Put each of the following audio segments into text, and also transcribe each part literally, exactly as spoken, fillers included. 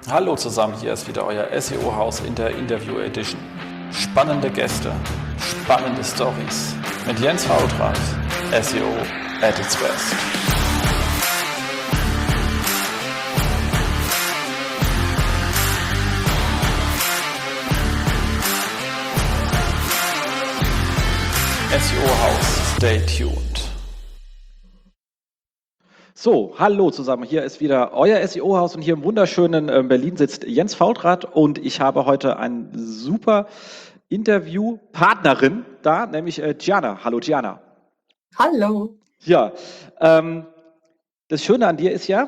Hallo zusammen, hier ist wieder euer S E O-Haus in der Interview Edition. Spannende Gäste, spannende Stories mit Jens Faudrich, S E O at its best. S E O-Haus, stay tuned. So, hallo zusammen, hier ist wieder euer S E O-Haus und hier im wunderschönen äh, Berlin sitzt Jens Faudrich und ich habe heute eine super Interviewpartnerin da, nämlich äh, Gianna. Hallo Gianna. Hallo. Ja, ähm, das Schöne an dir ist ja,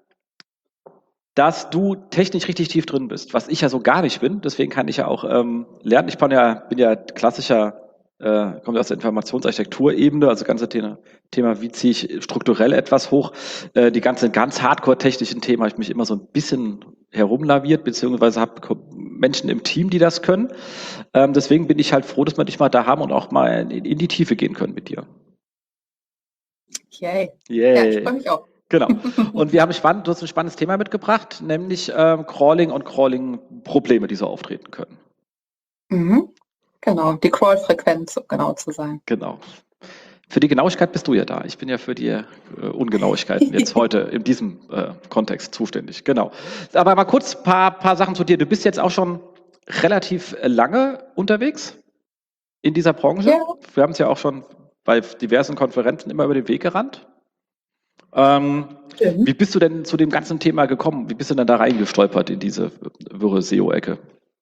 dass du technisch richtig tief drin bist, was ich ja so gar nicht bin, deswegen kann ich ja auch ähm, lernen. Ich bin ja, bin ja klassischer Äh, kommt aus der Informationsarchitekturebene, also ganze Thema, Thema, wie ziehe ich strukturell etwas hoch. Äh, die ganzen ganz hardcore-technischen Themen habe ich mich immer so ein bisschen herumlaviert, beziehungsweise habe Menschen im Team, die das können. Ähm, deswegen bin ich halt froh, dass wir dich mal da haben und auch mal in, in die Tiefe gehen können mit dir. Yay. Yay. Ja, ich freue mich auch. Genau. Und wir haben spannend, du hast ein spannendes Thema mitgebracht, nämlich ähm, Crawling und Crawling-Probleme, die so auftreten können. Mhm. Genau, die Crawl-Frequenz, um genau zu sein. Genau. Für die Genauigkeit bist du ja da. Ich bin ja für die äh, Ungenauigkeiten jetzt heute in diesem äh, Kontext zuständig. Genau. Aber mal kurz ein paar, paar Sachen zu dir. Du bist jetzt auch schon relativ lange unterwegs in dieser Branche. Ja. Wir haben es ja auch schon bei diversen Konferenzen immer über den Weg gerannt. Ähm, Mhm. Wie bist du denn zu dem ganzen Thema gekommen? Wie bist du denn da reingestolpert in diese wirre S E O-Ecke?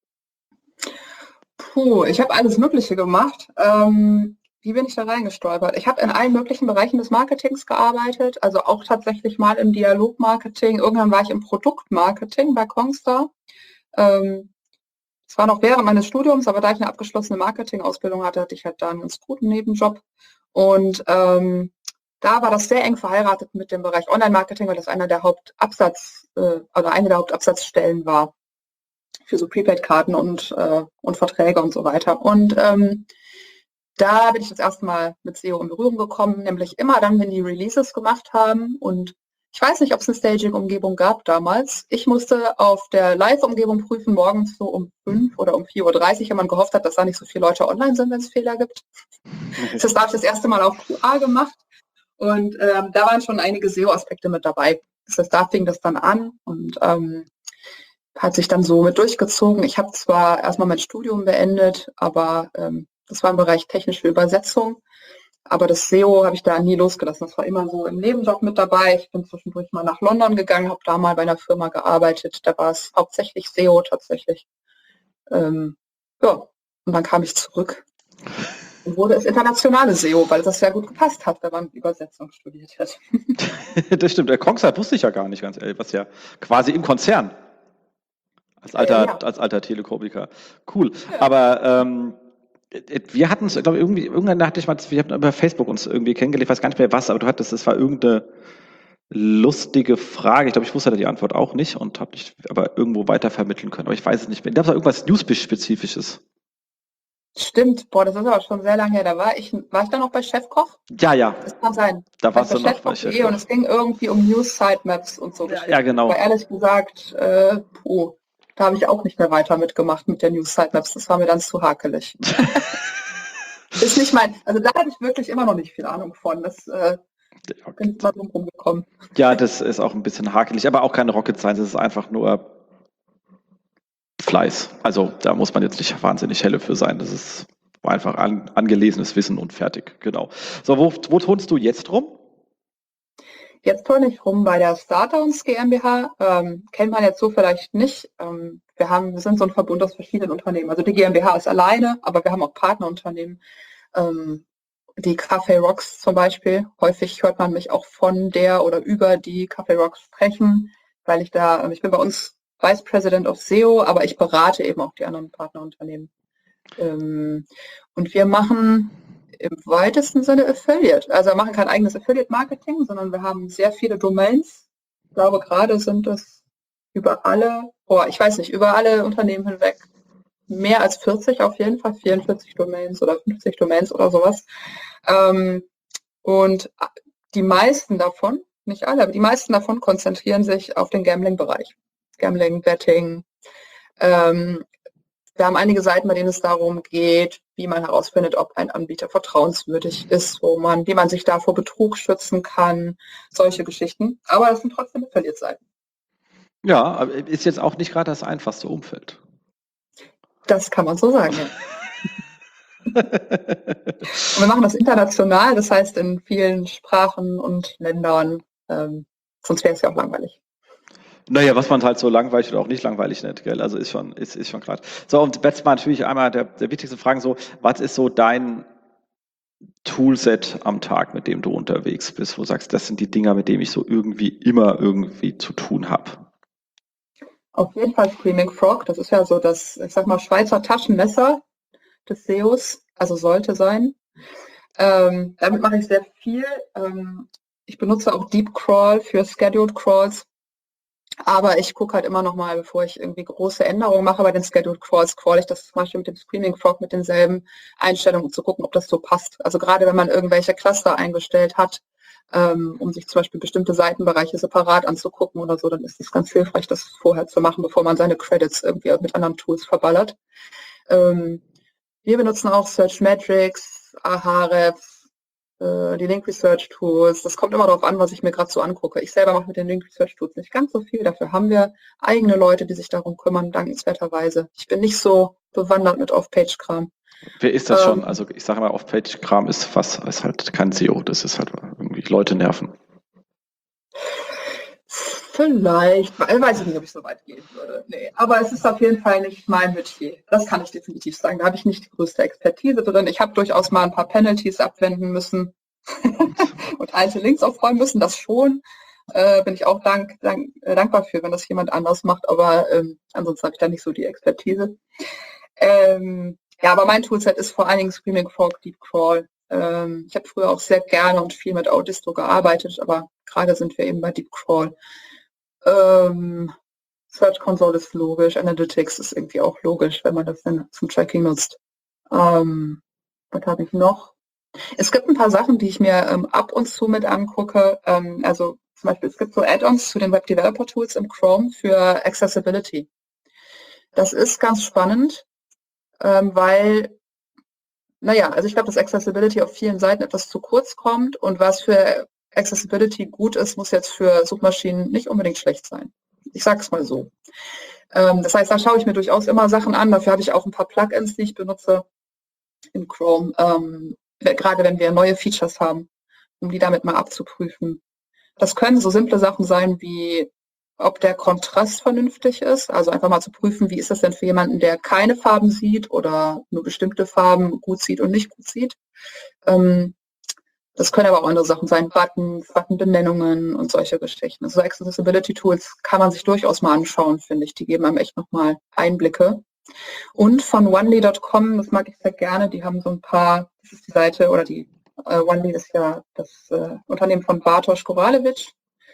Puh, ich habe alles Mögliche gemacht. Ähm, wie bin ich da reingestolpert? Ich habe in allen möglichen Bereichen des Marketings gearbeitet, also auch tatsächlich mal im Dialogmarketing. Irgendwann war ich im Produktmarketing bei Kongstar. Ähm, das war noch während meines Studiums, aber da ich eine abgeschlossene Marketingausbildung hatte, hatte ich halt da einen ganz guten Nebenjob. Und ähm, da war das sehr eng verheiratet mit dem Bereich Online-Marketing, weil das einer der Hauptabsatz, äh, oder eine der Hauptabsatzstellen war für so Prepaid-Karten und, äh, und Verträge und so weiter. Und ähm, da bin ich das erste Mal mit S E O in Berührung gekommen, nämlich immer dann, wenn die Releases gemacht haben. Und ich weiß nicht, ob es eine Staging-Umgebung gab damals. Ich musste auf der Live-Umgebung prüfen, morgens so um fünf oder um vier Uhr dreißig, wenn man gehofft hat, dass da nicht so viele Leute online sind, wenn es Fehler gibt. Das habe ich das erste Mal auf Q A gemacht. Und ähm, da waren schon einige S E O-Aspekte mit dabei. Das heißt, da fing das dann an und ähm, hat sich dann so mit durchgezogen. Ich habe zwar erstmal mein Studium beendet, aber ähm, das war im Bereich technische Übersetzung. Aber das S E O habe ich da nie losgelassen. Das war immer so im Nebenjob mit dabei. Ich bin zwischendurch mal nach London gegangen, habe da mal bei einer Firma gearbeitet. Da war es hauptsächlich S E O tatsächlich. Ähm, ja, und dann kam ich zurück und wurde es internationale S E O, weil das sehr gut gepasst hat, wenn man Übersetzung studiert hat. Das stimmt. Der Kongstar wusste ich ja gar nicht, ganz ehrlich, was ja quasi im Konzern als alter, Äh, ja. als alter Telekomiker. Cool. Ja. Aber ähm, wir hatten es, glaube ich, irgendwie, irgendwann hatte ich mal, wir haben über Facebook uns irgendwie kennengelernt, ich weiß gar nicht mehr was, aber du hattest, es war irgendeine lustige Frage. Ich glaube, ich wusste da die Antwort auch nicht und habe dich aber irgendwo weiter vermitteln können. Aber ich weiß es nicht mehr. Ich glaube, es war irgendwas Newsbiz-Spezifisches. Stimmt, boah, das ist aber schon sehr lange her. Da war ich, war ich da noch bei Chefkoch? Ja, ja. Das kann sein. Da warst du noch bei Chefkoch.de Chefkoch. und es ging irgendwie um News-Sitemaps und so. Ja, ja, genau. Aber ehrlich gesagt, äh, puh, da habe ich auch nicht mehr weiter mitgemacht mit der News-Sitemaps. Das war mir dann zu hakelig. Ist nicht mein, also da habe ich wirklich immer noch nicht viel Ahnung von. Das äh, bin ich mal drum rumgekommen. Ja, das ist auch ein bisschen hakelig, aber auch keine Rocket Science. Es ist einfach nur Fleiß. Also da muss man jetzt nicht wahnsinnig helle für sein. Das ist einfach an, angelesenes Wissen und fertig. Genau. So, wo, wo turnst du jetzt rum? Jetzt turne ich rum bei der Startowns GmbH. Ähm, kennt man jetzt so vielleicht nicht. Ähm, wir haben, wir sind so ein Verbund aus verschiedenen Unternehmen. Also die GmbH ist alleine, aber wir haben auch Partnerunternehmen. Ähm, die Café Rocks zum Beispiel. Häufig hört man mich auch von der oder über die Café Rocks sprechen, weil ich da, ich bin bei uns Vice President of S E O, aber ich berate eben auch die anderen Partnerunternehmen. Ähm, und wir machen im weitesten Sinne Affiliate. Also wir machen kein eigenes Affiliate-Marketing, sondern wir haben sehr viele Domains. Ich glaube, gerade sind es über alle, oh, ich weiß nicht, über alle Unternehmen hinweg mehr als vierzig auf jeden Fall, vierundvierzig Domains oder fünfzig Domains oder sowas. Ähm, und die meisten davon, nicht alle, aber die meisten davon konzentrieren sich auf den Gambling-Bereich. Gambling, Betting. Ähm, wir haben einige Seiten, bei denen es darum geht, wie man herausfindet, ob ein Anbieter vertrauenswürdig ist, wo man, wie man sich da vor Betrug schützen kann, solche Geschichten. Aber das sind trotzdem Affiliate-Seiten. Ja, aber ist jetzt auch nicht gerade das einfachste Umfeld. Das kann man so sagen, ja. Und wir machen das international, das heißt in vielen Sprachen und Ländern, ähm, sonst wäre es ja auch langweilig. Naja, was man halt so langweilig oder auch nicht langweilig nennt, gell? Also ist schon, ist, ist schon klar. So, und jetzt mal natürlich einmal der, der wichtigste Fragen so, was ist so dein Toolset am Tag, mit dem du unterwegs bist, wo du sagst, das sind die Dinger, mit denen ich so irgendwie immer irgendwie zu tun habe? Auf jeden Fall Screaming Frog, das ist ja so das, ich sag mal, Schweizer Taschenmesser des S E Os, also sollte sein. Ähm, damit mache ich sehr viel. Ähm, ich benutze auch Deep Crawl für Scheduled Crawls. Aber ich gucke halt immer noch mal, bevor ich irgendwie große Änderungen mache bei den Scheduled Crawls, crawl ich das zum Beispiel mit dem Screaming Frog mit denselben Einstellungen, um zu gucken, ob das so passt. Also gerade wenn man irgendwelche Cluster eingestellt hat, ähm, um sich zum Beispiel bestimmte Seitenbereiche separat anzugucken oder so, dann ist es ganz hilfreich, das vorher zu machen, bevor man seine Credits irgendwie mit anderen Tools verballert. Ähm, wir benutzen auch Searchmetrics, Ahrefs, die Link Research Tools, das kommt immer darauf an, was ich mir gerade so angucke. Ich selber mache mit den Link Research Tools nicht ganz so viel, dafür haben wir eigene Leute, die sich darum kümmern, dankenswerterweise. Ich bin nicht so bewandert mit Off-Page-Kram. Wer ist das ähm, schon? Also ich sage mal, Off-Page-Kram ist fast, ist halt kein S E O, das ist halt irgendwie Leute nerven. Vielleicht, weiß ich nicht, ob ich so weit gehen würde. Nee, aber es ist auf jeden Fall nicht mein Metier. Das kann ich definitiv sagen. Da habe ich nicht die größte Expertise drin. Ich habe durchaus mal ein paar Penalties abwenden müssen und alte Links aufräumen müssen. Das schon. Äh, bin ich auch dank, dank, äh, dankbar für, wenn das jemand anders macht. Aber ähm, ansonsten habe ich da nicht so die Expertise. Ähm, ja, aber mein Toolset ist vor allen Dingen Screaming Frog, Deep Crawl. Ähm, ich habe früher auch sehr gerne und viel mit Audistro gearbeitet, aber gerade sind wir eben bei Deep Crawl. Ähm, Search Console ist logisch, Analytics ist irgendwie auch logisch, wenn man das dann zum Tracking nutzt. Ähm, was habe ich noch? Es gibt ein paar Sachen, die ich mir ähm, ab und zu mit angucke. Ähm, also zum Beispiel, es gibt so Add-ons zu den Web Developer Tools im Chrome für Accessibility. Das ist ganz spannend, ähm, weil, naja, also ich glaube, dass Accessibility auf vielen Seiten etwas zu kurz kommt und was für Accessibility gut ist, muss jetzt für Suchmaschinen nicht unbedingt schlecht sein. Ich sage es mal so. Ähm, das heißt, da schaue ich mir durchaus immer Sachen an. Dafür habe ich auch ein paar Plugins, die ich benutze in Chrome, ähm, gerade wenn wir neue Features haben, um die damit mal abzuprüfen. Das können so simple Sachen sein wie, ob der Kontrast vernünftig ist. Also einfach mal zu prüfen, wie ist das denn für jemanden, der keine Farben sieht oder nur bestimmte Farben gut sieht und nicht gut sieht. Ähm, Das können aber auch andere Sachen sein, Buttons, Buttonbenennungen und solche Geschichten. Also Accessibility-Tools kann man sich durchaus mal anschauen, finde ich. Die geben einem echt nochmal Einblicke. Und von Onely Punkt com, das mag ich sehr gerne, die haben so ein paar, das ist die Seite, oder die, äh, Onely ist ja das äh, Unternehmen von Bartosz Koralewicz.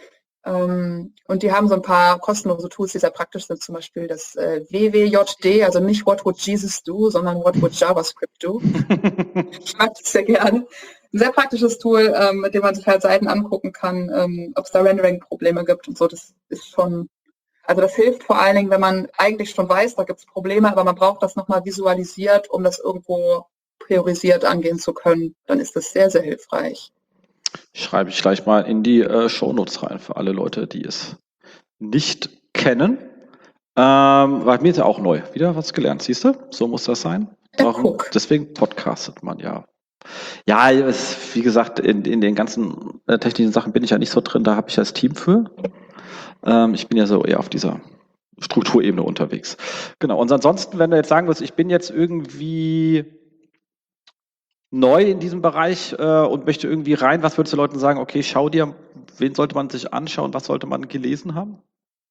Ähm, und die haben so ein paar kostenlose Tools, die sehr praktisch sind, zum Beispiel das äh, W W J D, also nicht What would Jesus do, sondern What would JavaScript do. Ich mag das sehr gerne. Ein sehr praktisches Tool, ähm, mit dem man sich halt Seiten angucken kann, ähm, ob es da Rendering-Probleme gibt und so. Das ist schon, also das hilft vor allen Dingen, wenn man eigentlich schon weiß, da gibt es Probleme, aber man braucht das nochmal visualisiert, um das irgendwo priorisiert angehen zu können. Dann ist das sehr, sehr hilfreich. Schreibe ich gleich mal in die äh, Shownotes rein für alle Leute, die es nicht kennen. Ähm, war mir ist ja auch neu. Wieder was gelernt, siehst du? So muss das sein. Warum? Ja, deswegen podcastet man ja. Ja, es, wie gesagt, in, in den ganzen äh, technischen Sachen bin ich ja nicht so drin, da habe ich das Team für. Ähm, ich bin ja so eher auf dieser Strukturebene unterwegs. Genau, und ansonsten, wenn du jetzt sagen würdest, ich bin jetzt irgendwie neu in diesem Bereich äh, und möchte irgendwie rein, was würdest du Leuten sagen, okay, schau dir, wen sollte man sich anschauen, was sollte man gelesen haben?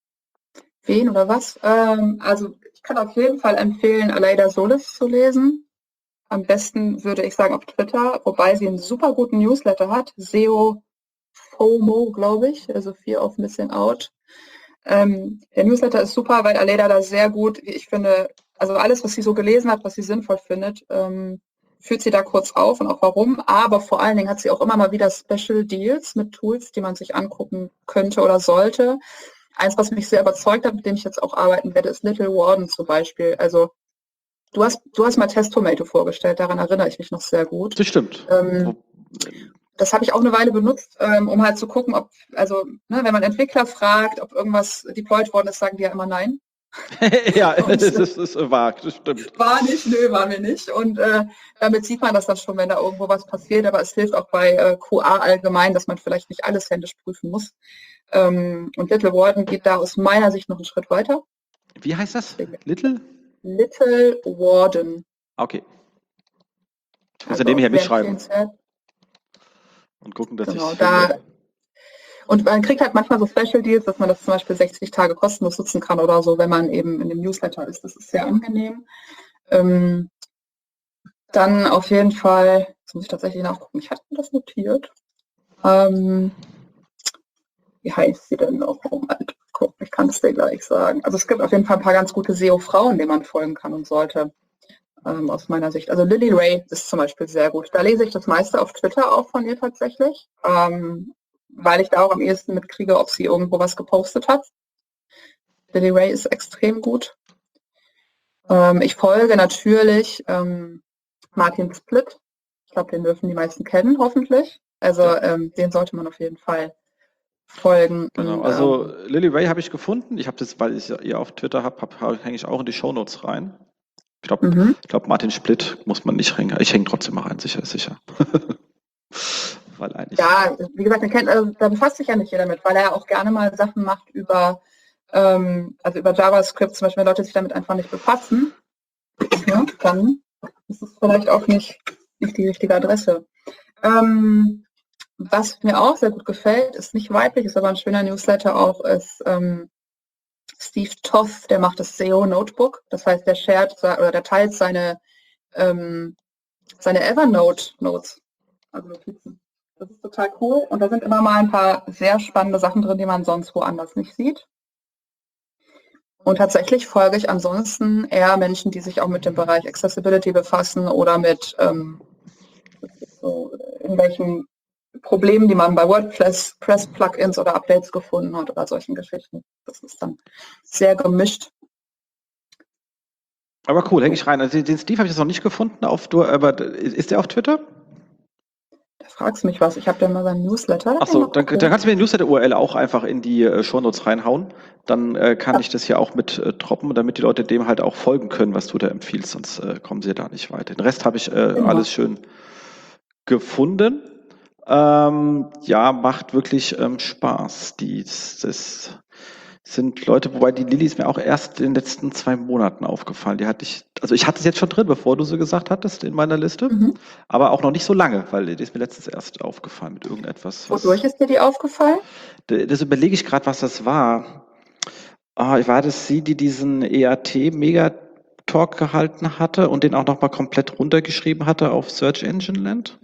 Wen oder was? Ähm, also ich kann auf jeden Fall empfehlen, Aleida Solis zu lesen. Am besten würde ich sagen auf Twitter, wobei sie einen super guten Newsletter hat, S E O FOMO, glaube ich, also Fear of Missing Out. Ähm, der Newsletter ist super, weil Aleida da sehr gut, wie ich finde, also alles, was sie so gelesen hat, was sie sinnvoll findet, ähm, führt sie da kurz auf und auch warum. Aber vor allen Dingen hat sie auch immer mal wieder Special Deals mit Tools, die man sich angucken könnte oder sollte. eins, was mich sehr überzeugt hat, mit dem ich jetzt auch arbeiten werde, ist Little Warden zum Beispiel. Also du hast, du hast mal Test Tomato vorgestellt, daran erinnere ich mich noch sehr gut. Das stimmt. Ähm, das habe ich auch eine Weile benutzt, ähm, um halt zu gucken, ob, also ne, wenn man Entwickler fragt, ob irgendwas deployed worden ist, sagen die ja immer nein. Ja, das ist, ist wahr, das stimmt. War nicht, nö, war mir nicht. Und äh, damit sieht man das dann schon, wenn da irgendwo was passiert. Aber es hilft auch bei äh, Q A allgemein, dass man vielleicht nicht alles händisch prüfen muss. Ähm, und Little Warden geht da aus meiner Sicht noch einen Schritt weiter. Wie heißt das? Little? Little Warden. Okay. Ich muss Also ja nebenher sehr mitschreiben. empfehlenswert. Und gucken, dass Genau, ich da, finde. und man kriegt halt manchmal so Special Deals, dass man das zum Beispiel sechzig Tage kostenlos nutzen kann oder so, wenn man eben in dem Newsletter ist. Das ist sehr angenehm. Ähm, dann auf jeden Fall, jetzt muss ich tatsächlich nachgucken, ich hatte mir das notiert. Ähm, wie heißt sie denn noch? Oh, halt, guck, ich kann es dir gleich sagen. Also es gibt auf jeden Fall ein paar ganz gute S E O-Frauen, denen man folgen kann und sollte, ähm, aus meiner Sicht. Also Lily Ray ist zum Beispiel sehr gut. Da lese ich das meiste auf Twitter auch von ihr tatsächlich. Ähm, weil ich da auch am ehesten mitkriege, ob sie irgendwo was gepostet hat. Lily Ray ist extrem gut. Ähm, ich folge natürlich ähm, Martin Splitt. Ich glaube, den dürfen die meisten kennen, hoffentlich. Also ähm, den sollte man auf jeden Fall folgen. Genau, Und, also ähm, Lily Ray habe ich gefunden. Ich habe das, weil ich ihr auf Twitter habe, hab, hab, hänge ich auch in die Shownotes rein. Ich glaube, mhm. ich glaub, Martin Splitt muss man nicht hängen. Ich hänge trotzdem mal rein, sicher, sicher. Weil eigentlich Ja, wie gesagt, man kennt, also, da befasst sich ja nicht jeder mit, weil er ja auch gerne mal Sachen macht über, ähm, also über JavaScript, zum Beispiel, wenn Leute sich damit einfach nicht befassen, ja, dann ist es vielleicht auch nicht, nicht die richtige Adresse. Ähm, was mir auch sehr gut gefällt, ist nicht weiblich, ist aber ein schöner Newsletter auch, ist ähm, Steve Toth, der macht das S E O Notebook, das heißt, der shared oder der teilt seine, ähm, seine Evernote Notes, also Notizen. Das ist total cool und da sind immer mal ein paar sehr spannende Sachen drin, die man sonst woanders nicht sieht. Und tatsächlich folge ich ansonsten eher Menschen, die sich auch mit dem Bereich Accessibility befassen oder mit ähm, so irgendwelchen Problemen, die man bei WordPress, Press-Plugins oder Updates gefunden hat oder solchen Geschichten. Das ist dann sehr gemischt. Aber cool, hänge ich rein. Also den Steve habe ich jetzt noch nicht gefunden, auf, du, aber ist der auf Twitter? Da fragst du mich was. Ich habe da mal seinen Newsletter. Achso, dann, dann kannst du mir die Newsletter-U R L auch einfach in die äh, Shownotes reinhauen. Dann äh, kann ja. ich das hier auch mit äh, droppen, damit die Leute dem halt auch folgen können, was du da empfiehlst, sonst äh, kommen sie da nicht weiter. Den Rest habe ich äh, genau. alles schön gefunden. Ähm, ja, macht wirklich ähm, Spaß. Die, das sind Leute, wobei die Lilly ist mir auch erst in den letzten zwei Monaten aufgefallen. Die hatte ich, also ich hatte es jetzt schon drin, bevor du so gesagt hattest in meiner Liste, mhm. aber auch noch nicht so lange, weil die ist mir letztens erst aufgefallen mit irgendetwas. Was, Wodurch ist dir die aufgefallen? Das überlege ich gerade, was das war. Oh, war das sie, die diesen E A T-Mega-Talk gehalten hatte und den auch nochmal komplett runtergeschrieben hatte auf Search Engine Land?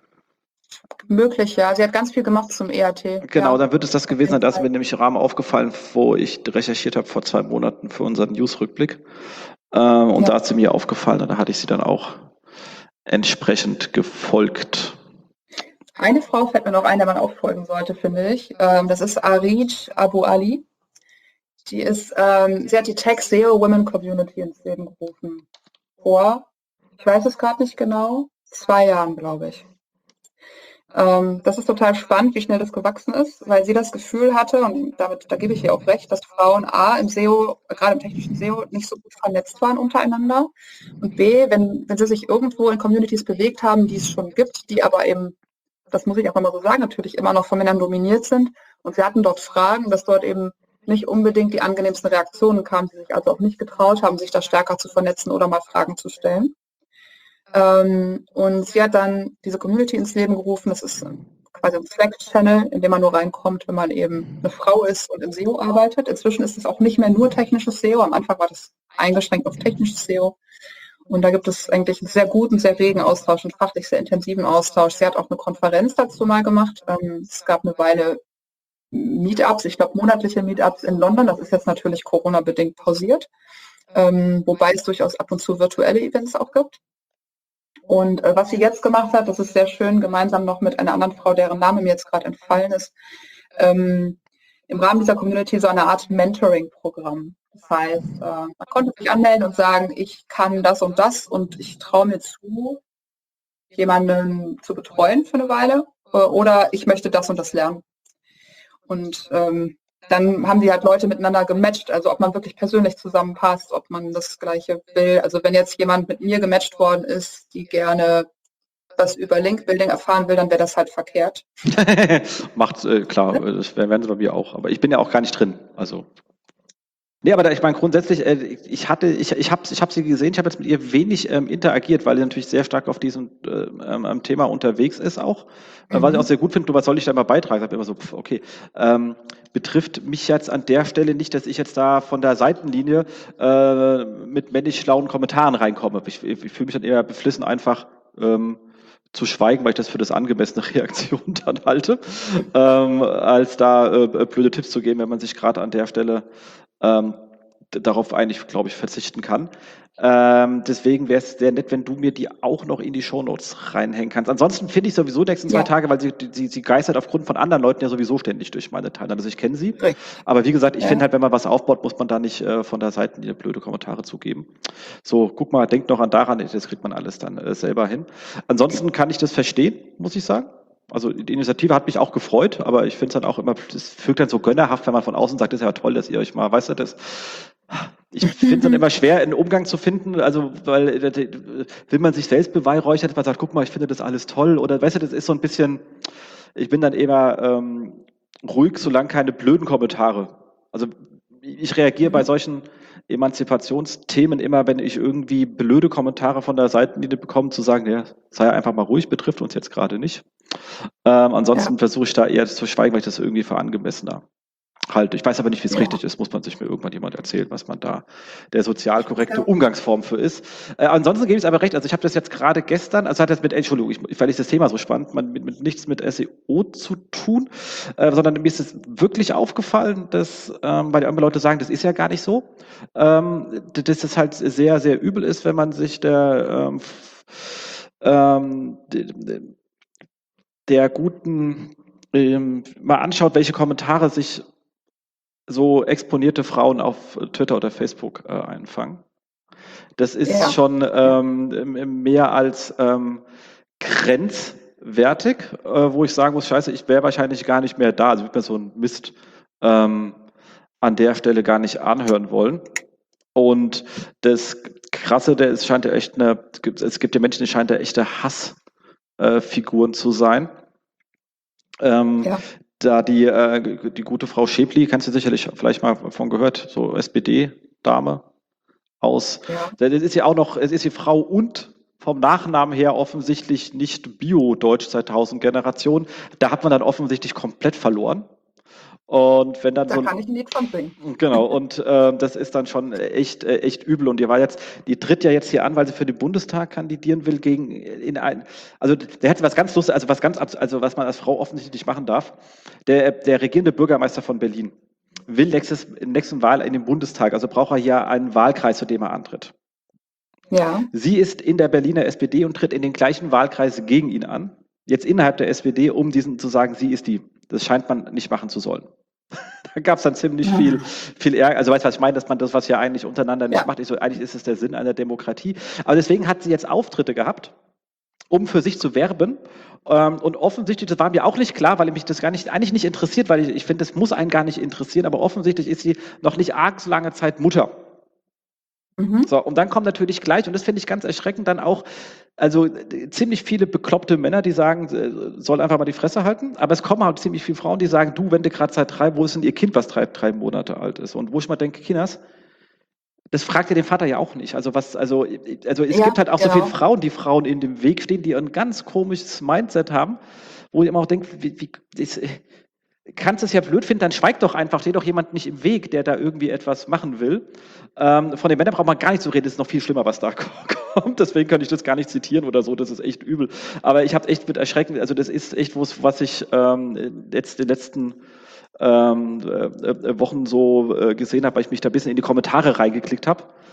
Möglich, ja. Sie hat ganz viel gemacht zum E A T. Genau, ja. dann wird es das gewesen sein. Da ist mir nämlich im Rahmen aufgefallen, wo ich recherchiert habe vor zwei Monaten für unseren News-Rückblick. Ähm, und ja. da ist sie mir aufgefallen und da hatte ich sie dann auch entsprechend gefolgt. Eine Frau fällt mir noch ein, der man auch folgen sollte, finde ich. Ähm, das ist Arid Abu Ali. Die ist, ähm, sie hat die Tech S E O Women Community ins Leben gerufen. Vor, ich weiß es gerade nicht genau, zwei Jahren, glaube ich. Ähm, das ist total spannend, wie schnell das gewachsen ist, weil sie das Gefühl hatte, und damit, da gebe ich ihr auch recht, dass Frauen A im S E O, gerade im technischen S E O, nicht so gut vernetzt waren untereinander. Und B, wenn, wenn sie sich irgendwo in Communities bewegt haben, die es schon gibt, die aber eben, das muss ich auch immer so sagen, natürlich immer noch von Männern dominiert sind. Und sie hatten dort Fragen, dass dort eben nicht unbedingt die angenehmsten Reaktionen kamen, die sich also auch nicht getraut haben, sich da stärker zu vernetzen oder mal Fragen zu stellen. Ähm, und sie hat dann diese Community ins Leben gerufen. Das ist quasi ein Slack-Channel, in dem man nur reinkommt, wenn man eben eine Frau ist und im S E O arbeitet. Inzwischen ist es auch nicht mehr nur technisches S E O. Am Anfang war das eingeschränkt auf technisches S E O. Und da gibt es eigentlich einen sehr guten, sehr regen Austausch und fachlich sehr intensiven Austausch. Sie hat auch eine Konferenz dazu mal gemacht. Ähm, es gab eine Weile Meetups, ich glaube monatliche Meetups in London. Das ist jetzt natürlich Corona-bedingt pausiert, ähm, wobei es durchaus ab und zu virtuelle Events auch gibt. Und äh, was sie jetzt gemacht hat, das ist sehr schön, gemeinsam noch mit einer anderen Frau, deren Name mir jetzt gerade entfallen ist, ähm, im Rahmen dieser Community so eine Art Mentoring-Programm. Das heißt, äh, man konnte sich anmelden und sagen, ich kann das und das und ich traue mir zu, jemanden zu betreuen für eine Weile äh, oder ich möchte das und das lernen. Und ähm, dann haben die halt Leute miteinander gematcht, also ob man wirklich persönlich zusammenpasst, ob man das Gleiche will. Also wenn jetzt jemand mit mir gematcht worden ist, die gerne was über Link-Building erfahren will, dann wäre das halt verkehrt. Macht, äh, klar, Ja. das werden sie bei mir auch. Aber ich bin ja auch gar nicht drin. Also. Nee, aber da, ich meine grundsätzlich, äh, ich hatte, ich, ich habe ich hab sie gesehen, ich habe jetzt mit ihr wenig ähm, interagiert, weil sie natürlich sehr stark auf diesem äh, ähm, Thema unterwegs ist auch. Äh, was ich auch sehr gut finde, du, was soll ich da mal beitragen? Ich habe immer so, pf, okay, ähm, betrifft mich jetzt an der Stelle nicht, dass ich jetzt da von der Seitenlinie äh, mit männlich schlauen Kommentaren reinkomme. Ich, ich, ich fühle mich dann eher beflissen, einfach ähm, zu schweigen, weil ich das für das angemessene Reaktion dann halte, ähm, als da äh, blöde Tipps zu geben, wenn man sich gerade an der Stelle ähm, d- darauf eigentlich, glaube ich, verzichten kann. Ähm, deswegen wäre es sehr nett, wenn du mir die auch noch in die Shownotes reinhängen kannst. Ansonsten finde ich sowieso die nächsten zwei Ja. Tage, weil sie, sie, sie geistert aufgrund von anderen Leuten ja sowieso ständig durch meine Teile. Also ich kenne sie. Richtig. Aber wie gesagt, ich Ja. finde halt, wenn man was aufbaut, muss man da nicht äh, von der Seite die blöde Kommentare zugeben. So, guck mal, denkt noch an daran, das kriegt man alles dann äh, selber hin. Ansonsten kann ich das verstehen, muss ich sagen. Also die Initiative hat mich auch gefreut, aber ich finde es dann auch immer, das wirkt dann so gönnerhaft, wenn man von außen sagt, das ist ja toll, dass ihr euch mal, weißt du, das. Ich finde es dann immer schwer, einen Umgang zu finden, also weil äh, will man sich selbst beweihräuchert, man sagt, guck mal, ich finde das alles toll, oder weißt du, das ist so ein bisschen, ich bin dann eher ähm, ruhig, solange keine blöden Kommentare. Also ich reagiere bei solchen Emanzipationsthemen immer, wenn ich irgendwie blöde Kommentare von der Seitenlinie bekomme, zu sagen, ja, sei einfach mal ruhig, betrifft uns jetzt gerade nicht. Ähm, ansonsten Ja. versuche ich da eher zu schweigen, weil ich das irgendwie für angemessener halte. Ich weiß aber nicht, wie es Ja. richtig ist, muss man sich mir irgendwann jemand erzählen, was man da der sozial korrekte Ja. Umgangsform für ist. Äh, ansonsten gebe ich es aber recht, also ich habe das jetzt gerade gestern, also hat das mit, Entschuldigung, ich, weil ich das Thema so spannend, man, mit, mit nichts mit S E O zu tun, äh, sondern mir ist es wirklich aufgefallen, dass, ähm, weil andere Leute sagen, das ist ja gar nicht so, ähm, dass es halt sehr, sehr übel ist, wenn man sich der ähm, f- ähm, de- de- der guten ähm, mal anschaut, welche Kommentare sich so exponierte Frauen auf Twitter oder Facebook äh, einfangen. Das ist Ja. schon ähm, mehr als ähm, grenzwertig, äh, wo ich sagen muss, scheiße, ich wäre wahrscheinlich gar nicht mehr da. Also ich würde mir so einen Mist ähm, an der Stelle gar nicht anhören wollen. Und das Krasse, der es scheint ja echt eine, es gibt ja Menschen, die scheint ja echte Hassfiguren äh, zu sein. Ähm, Ja. Da die, äh, die gute Frau Schäpli, kannst du sicherlich vielleicht mal von gehört, so S P D-Dame aus. Ja. Das ist ja auch noch, es ist die Frau und vom Nachnamen her offensichtlich nicht Bio-Deutsch zweitausend Generation. Da hat man dann offensichtlich komplett verloren. Und wenn dann Da so ein, kann ich ein Lied von singen. genau, und äh, das ist dann schon echt, äh, echt übel. Und die war jetzt, die tritt ja jetzt hier an, weil sie für den Bundestag kandidieren will gegen in ein, also der hat was ganz Lustiges, also was ganz, also was man als Frau offensichtlich nicht machen darf. Der, der regierende Bürgermeister von Berlin will nächstes, in der nächsten Wahl in den Bundestag, also braucht er hier einen Wahlkreis, zu dem er antritt. Ja. Sie ist in der Berliner S P D und tritt in den gleichen Wahlkreis gegen ihn an. Jetzt innerhalb der S P D, um diesen zu sagen, sie ist die. Das scheint man nicht machen zu sollen. Da gab es dann ziemlich viel, viel Ärger. Also weißt du, was ich meine, dass man das, was ja eigentlich untereinander nicht Ja. macht, ich so, eigentlich ist es der Sinn einer Demokratie. Aber deswegen hat sie jetzt Auftritte gehabt, um für sich zu werben. Ähm, und offensichtlich, das war mir auch nicht klar, weil mich das gar nicht, eigentlich nicht interessiert, weil ich, ich finde, das muss einen gar nicht interessieren, aber offensichtlich ist sie noch nicht arg so lange Zeit Mutter. Mhm. So, und dann kommt natürlich gleich, und das finde ich ganz erschreckend, dann auch, also äh, ziemlich viele bekloppte Männer, die sagen, äh, soll einfach mal die Fresse halten, aber es kommen halt ziemlich viele Frauen, die sagen, du, wenn du gerade seit drei, wo ist denn ihr Kind, was drei, drei Monate alt ist? Und wo ich mal denke, Kinders, das fragt ihr den Vater ja auch nicht. Also was, also, also es Ja, gibt halt auch so genau. viele Frauen, die Frauen in dem Weg stehen, die ein ganz komisches Mindset haben, wo ich immer auch denke, wie, wie das, kannst es ja blöd finden, dann schweig doch einfach, steht doch jemand nicht im Weg, der da irgendwie etwas machen will. Ähm, von den Männern braucht man gar nicht zu reden, das ist noch viel schlimmer, was da kommt, deswegen kann ich das gar nicht zitieren oder so, das ist echt übel. Aber ich habe echt mit Erschrecken, also das ist echt was, was ich ähm, jetzt den letzten ähm, äh, Wochen so äh, gesehen habe, weil ich mich da ein bisschen in die Kommentare reingeklickt habe.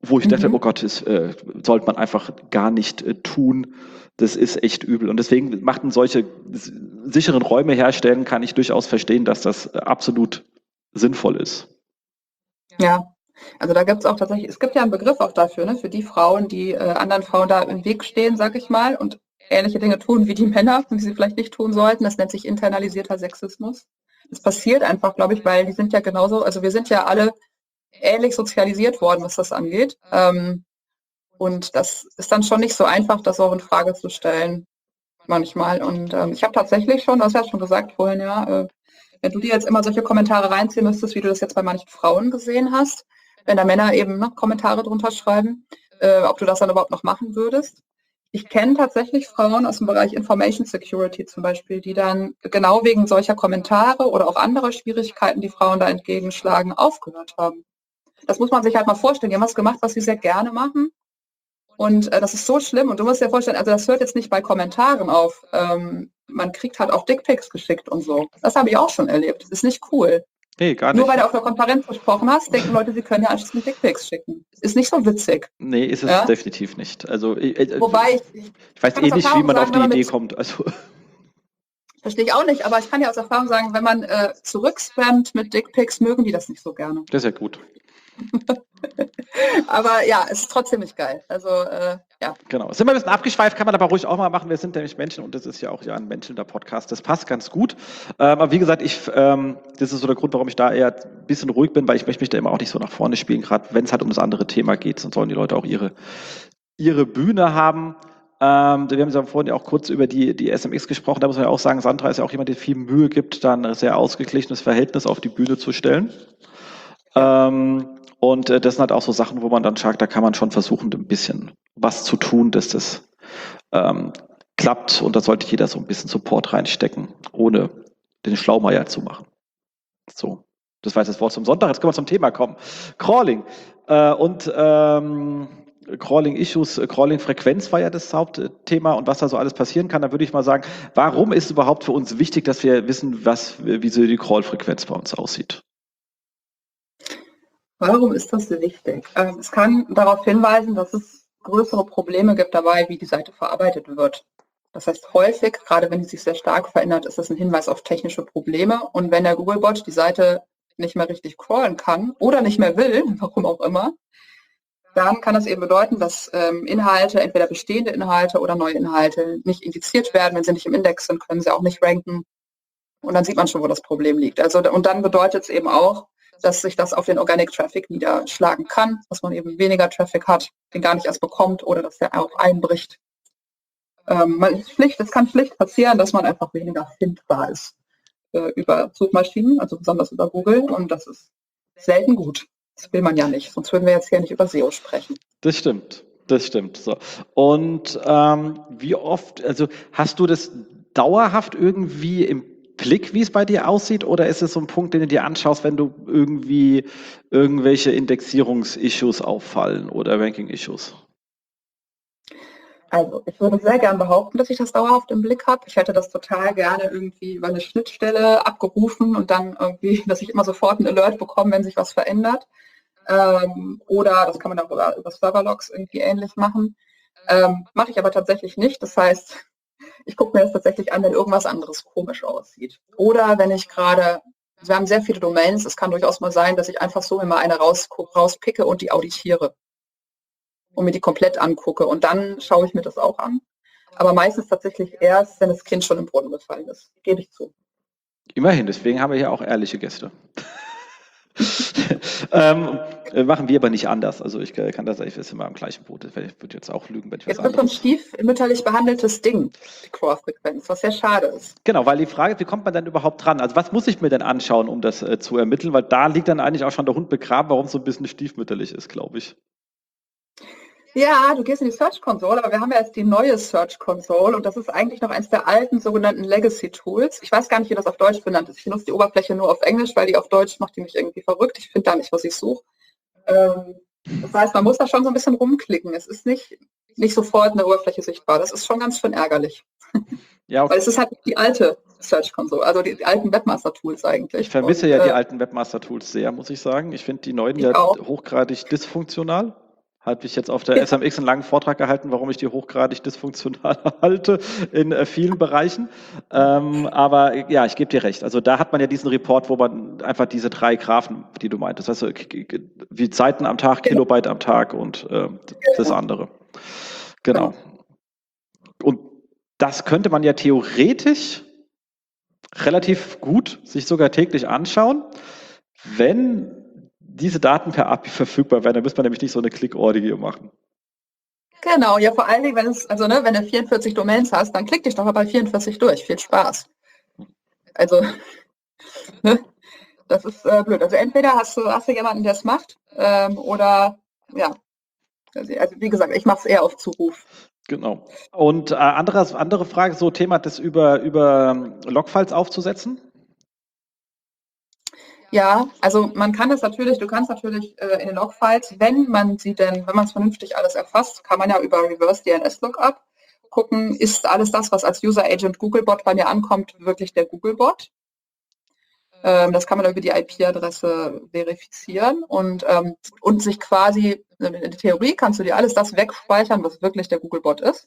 wo ich dachte, Mhm. oh Gott, das äh, sollte man einfach gar nicht äh, tun. Das ist echt übel. Und deswegen machten solche s- sicheren Räume herstellen, kann ich durchaus verstehen, dass das äh, absolut sinnvoll ist. Ja, also da gibt es auch tatsächlich, es gibt ja einen Begriff auch dafür, ne, für die Frauen, die äh, anderen Frauen da im Weg stehen, sag ich mal, und ähnliche Dinge tun wie die Männer, die sie vielleicht nicht tun sollten. Das nennt sich internalisierter Sexismus. Das passiert einfach, glaube ich, weil die sind ja genauso, also wir sind ja alle ähnlich sozialisiert worden, was das angeht. Ähm, und das ist dann schon nicht so einfach, das auch in Frage zu stellen, manchmal. Und ähm, ich habe tatsächlich schon, du hast ja schon gesagt vorhin, ja, äh, wenn du dir jetzt immer solche Kommentare reinziehen müsstest, wie du das jetzt bei manchen Frauen gesehen hast, wenn da Männer eben ne, Kommentare drunter schreiben, äh, ob du das dann überhaupt noch machen würdest. Ich kenne tatsächlich Frauen aus dem Bereich Information Security zum Beispiel, die dann genau wegen solcher Kommentare oder auch anderer Schwierigkeiten, die Frauen da entgegenschlagen, aufgehört haben. Das muss man sich halt mal vorstellen. Die haben was gemacht, was sie sehr gerne machen. Und äh, das ist so schlimm. Und du musst dir vorstellen, also das hört jetzt nicht bei Kommentaren auf. Ähm, man kriegt halt auch Dickpics geschickt und so. Das habe ich auch schon erlebt. Das ist nicht cool. Nee, gar Nur nicht. weil du auf einer Konferenz gesprochen hast, denken Leute, sie können ja anschließend Dickpics schicken. Ist nicht so witzig. Nee, ist es Ja? definitiv nicht. Also ich, äh, Wobei ich, ich ich weiß kann eh aus nicht, wie Erfahrung man auf sagen, die wenn man Idee mit, kommt. Also verstehe ich auch nicht, aber ich kann ja aus Erfahrung sagen, wenn man äh, zurückspammt mit Dickpics, mögen die das nicht so gerne. das ist ja gut. Aber ja, es ist trotzdem nicht geil. Also äh, ja. Genau. Sind wir ein bisschen abgeschweift, kann man aber ruhig auch mal machen. Wir sind nämlich Menschen und das ist ja auch ja ein menschelnder Podcast. Das passt ganz gut. Ähm, aber wie gesagt, ich, ähm, das ist so der Grund, warum ich da eher ein bisschen ruhig bin, weil ich möchte mich da immer auch nicht so nach vorne spielen, gerade wenn es halt um das andere Thema geht. Sonst sollen die Leute auch ihre, ihre Bühne haben. Ähm, wir haben ja vorhin ja auch kurz über die, die S M X gesprochen. Da muss man ja auch sagen, Sandra ist ja auch jemand, der viel Mühe gibt, da ein sehr ausgeglichenes Verhältnis auf die Bühne zu stellen. Ähm, und äh, das sind halt auch so Sachen, wo man dann sagt, da kann man schon versuchen, ein bisschen was zu tun, dass das ähm, klappt. Und da sollte jeder so ein bisschen Support reinstecken, ohne den Schlaumeier zu machen. So, das war jetzt das Wort zum Sonntag. Jetzt können wir zum Thema kommen. Crawling. Äh, und ähm, Crawling-Issues, Crawling-Frequenz war ja das Hauptthema und was da so alles passieren kann. Da würde ich mal sagen, warum ist es überhaupt für uns wichtig, dass wir wissen, was, wie so die Crawl-Frequenz bei uns aussieht? Warum ist das so wichtig? Ähm, es kann darauf hinweisen, dass es größere Probleme gibt dabei, wie die Seite verarbeitet wird. Das heißt, häufig, gerade wenn sie sich sehr stark verändert, ist das ein Hinweis auf technische Probleme. Und wenn der Googlebot die Seite nicht mehr richtig crawlen kann oder nicht mehr will, warum auch immer, dann kann das eben bedeuten, dass ähm, Inhalte, entweder bestehende Inhalte oder neue Inhalte, nicht indiziert werden. Wenn sie nicht im Index sind, können sie auch nicht ranken. Und dann sieht man schon, wo das Problem liegt. Also, und dann bedeutet es eben auch, dass sich das auf den Organic Traffic niederschlagen kann, dass man eben weniger Traffic hat, den gar nicht erst bekommt oder dass der auch einbricht. Ähm, man ist schlicht, es kann schlicht passieren, dass man einfach weniger findbar ist äh, über Suchmaschinen, also besonders über Google, und das ist selten gut. Das will man ja nicht, sonst würden wir jetzt hier nicht über S E O sprechen. Das stimmt, das stimmt. So. Und ähm, wie oft, also hast du das dauerhaft irgendwie im Blick, wie es bei dir aussieht, oder ist es so ein Punkt, den du dir anschaust, wenn du irgendwie irgendwelche Indexierungs-Issues auffallen oder Ranking-Issues? Also ich würde sehr gern behaupten, dass ich das dauerhaft im Blick habe. Ich hätte das total gerne irgendwie über eine Schnittstelle abgerufen und dann irgendwie, dass ich immer sofort einen Alert bekomme, wenn sich was verändert. Ähm, oder das kann man auch über, über Serverlogs irgendwie ähnlich machen. Ähm, mache ich aber tatsächlich nicht. Das heißt, ich gucke mir das tatsächlich an, wenn irgendwas anderes komisch aussieht. Oder wenn ich gerade, wir haben sehr viele Domains, es kann durchaus mal sein, dass ich einfach so immer eine raus, rauspicke und die auditiere und mir die komplett angucke. Und dann schaue ich mir das auch an. Aber meistens tatsächlich erst, wenn das Kind schon im Brunnen gefallen ist. Gebe ich zu. Immerhin, deswegen haben wir hier auch ehrliche Gäste. ähm, machen wir aber nicht anders. Also ich kann das, ich weiß immer am gleichen Boot. Ich würde jetzt auch lügen, wenn ich was Jetzt wird so ein anderes. stiefmütterlich behandeltes Ding, die Crawl-Frequenz, was sehr schade ist. Genau, weil die Frage ist, wie kommt man denn überhaupt dran? Also was muss ich mir denn anschauen, um das äh, zu ermitteln? Weil da liegt dann eigentlich auch schon der Hund begraben, warum es so ein bisschen stiefmütterlich ist, glaube ich. Ja, du gehst in die Search Console, aber wir haben ja jetzt die neue Search Console und das ist eigentlich noch eins der alten sogenannten Legacy Tools. Ich weiß gar nicht, wie das auf Deutsch benannt ist. Ich benutze die Oberfläche nur auf Englisch, weil die auf Deutsch macht die mich irgendwie verrückt. Ich finde da nicht, was ich suche. Ähm, das heißt, man muss da schon so ein bisschen rumklicken. Es ist nicht, nicht sofort eine Oberfläche sichtbar. Das ist schon ganz schön ärgerlich. Ja, okay. Weil es ist halt die alte Search Console, also die, die alten Webmaster Tools eigentlich. Ich vermisse und, ja die äh, alten Webmaster Tools sehr, muss ich sagen. Ich finde die neuen Ich ja auch. hochgradig dysfunktional. Habe ich jetzt auf der Ja. S M X einen langen Vortrag gehalten, warum ich die hochgradig dysfunktional halte in äh, vielen Bereichen. Ähm, aber ja, ich gebe dir recht. Also da hat man ja diesen Report, wo man einfach diese drei Graphen, die du meintest, also wie Zeiten am Tag, Kilobyte am Tag und äh, das andere. Genau. Und das könnte man ja theoretisch relativ gut sich sogar täglich anschauen, wenn diese Daten per A P I verfügbar werden, dann müsste man nämlich nicht so eine Click-Order machen. Genau, ja, vor allen Dingen, wenn es, also ne, wenn du vierundvierzig Domains hast, dann klick dich doch bei vierundvierzig durch. Viel Spaß. Also, ne, das ist äh, blöd. Also entweder hast du, hast du jemanden, der es macht, ähm, oder ja. Also, also wie gesagt, ich mache es eher auf Zuruf. Genau. Und äh, andere, andere Frage, so Thema, das über, über Logfiles aufzusetzen? Ja, also man kann das natürlich, du kannst natürlich äh, in den Logfiles, wenn man sie denn, wenn man es vernünftig alles erfasst, kann man ja über Reverse D N S Lookup gucken, ist alles das, was als User Agent Googlebot bei mir ankommt, wirklich der Googlebot. Ähm, das kann man über die I P-Adresse verifizieren und, ähm, und sich quasi, in der Theorie kannst du dir alles das wegspeichern, was wirklich der Googlebot ist.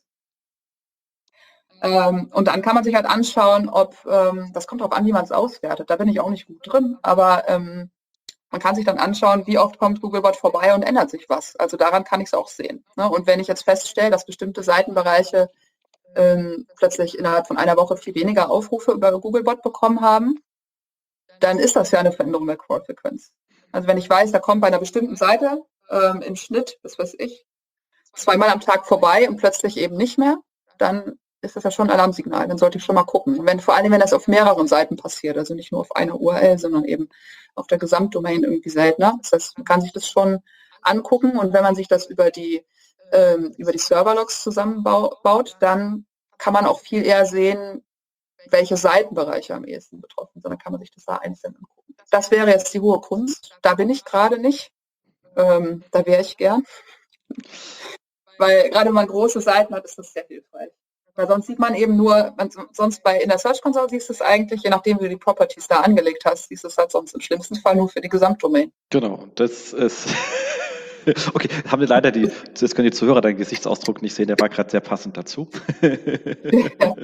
Ähm, und dann kann man sich halt anschauen, ob, ähm, das kommt darauf an, wie man es auswertet. Da bin ich auch nicht gut drin, aber ähm, man kann sich dann anschauen, wie oft kommt Googlebot vorbei und ändert sich was. Also daran kann ich es auch sehen. Ne? Und wenn ich jetzt feststelle, dass bestimmte Seitenbereiche ähm, plötzlich innerhalb von einer Woche viel weniger Aufrufe über Googlebot bekommen haben, dann ist das ja eine Veränderung der Crawl-Frequenz. Also wenn ich weiß, da kommt bei einer bestimmten Seite ähm, im Schnitt, das weiß ich, zweimal am Tag vorbei und plötzlich eben nicht mehr, dann ist das ja schon ein Alarmsignal. Dann sollte ich schon mal gucken. Wenn, vor allem, wenn das auf mehreren Seiten passiert, also nicht nur auf einer U R L, sondern eben auf der Gesamtdomain irgendwie seltener. Das heißt, man kann sich das schon angucken und wenn man sich das über die, ähm, über die Serverlogs zusammenbaut, dann kann man auch viel eher sehen, welche Seitenbereiche am ehesten betroffen sind. Dann kann man sich das da einzeln angucken. Das wäre jetzt die hohe Kunst. Da bin ich gerade nicht. Ähm, da wäre ich gern. Weil gerade wenn man große Seiten hat, ist das sehr hilfreich. Weil sonst sieht man eben nur, man, sonst bei in der Search Console siehst du es eigentlich, je nachdem wie du die Properties da angelegt hast, siehst du es halt sonst im schlimmsten Fall nur für die Gesamtdomain. Genau, das ist okay, haben wir leider die, das können die Zuhörer deinen Gesichtsausdruck nicht sehen, der war gerade sehr passend dazu. Ja.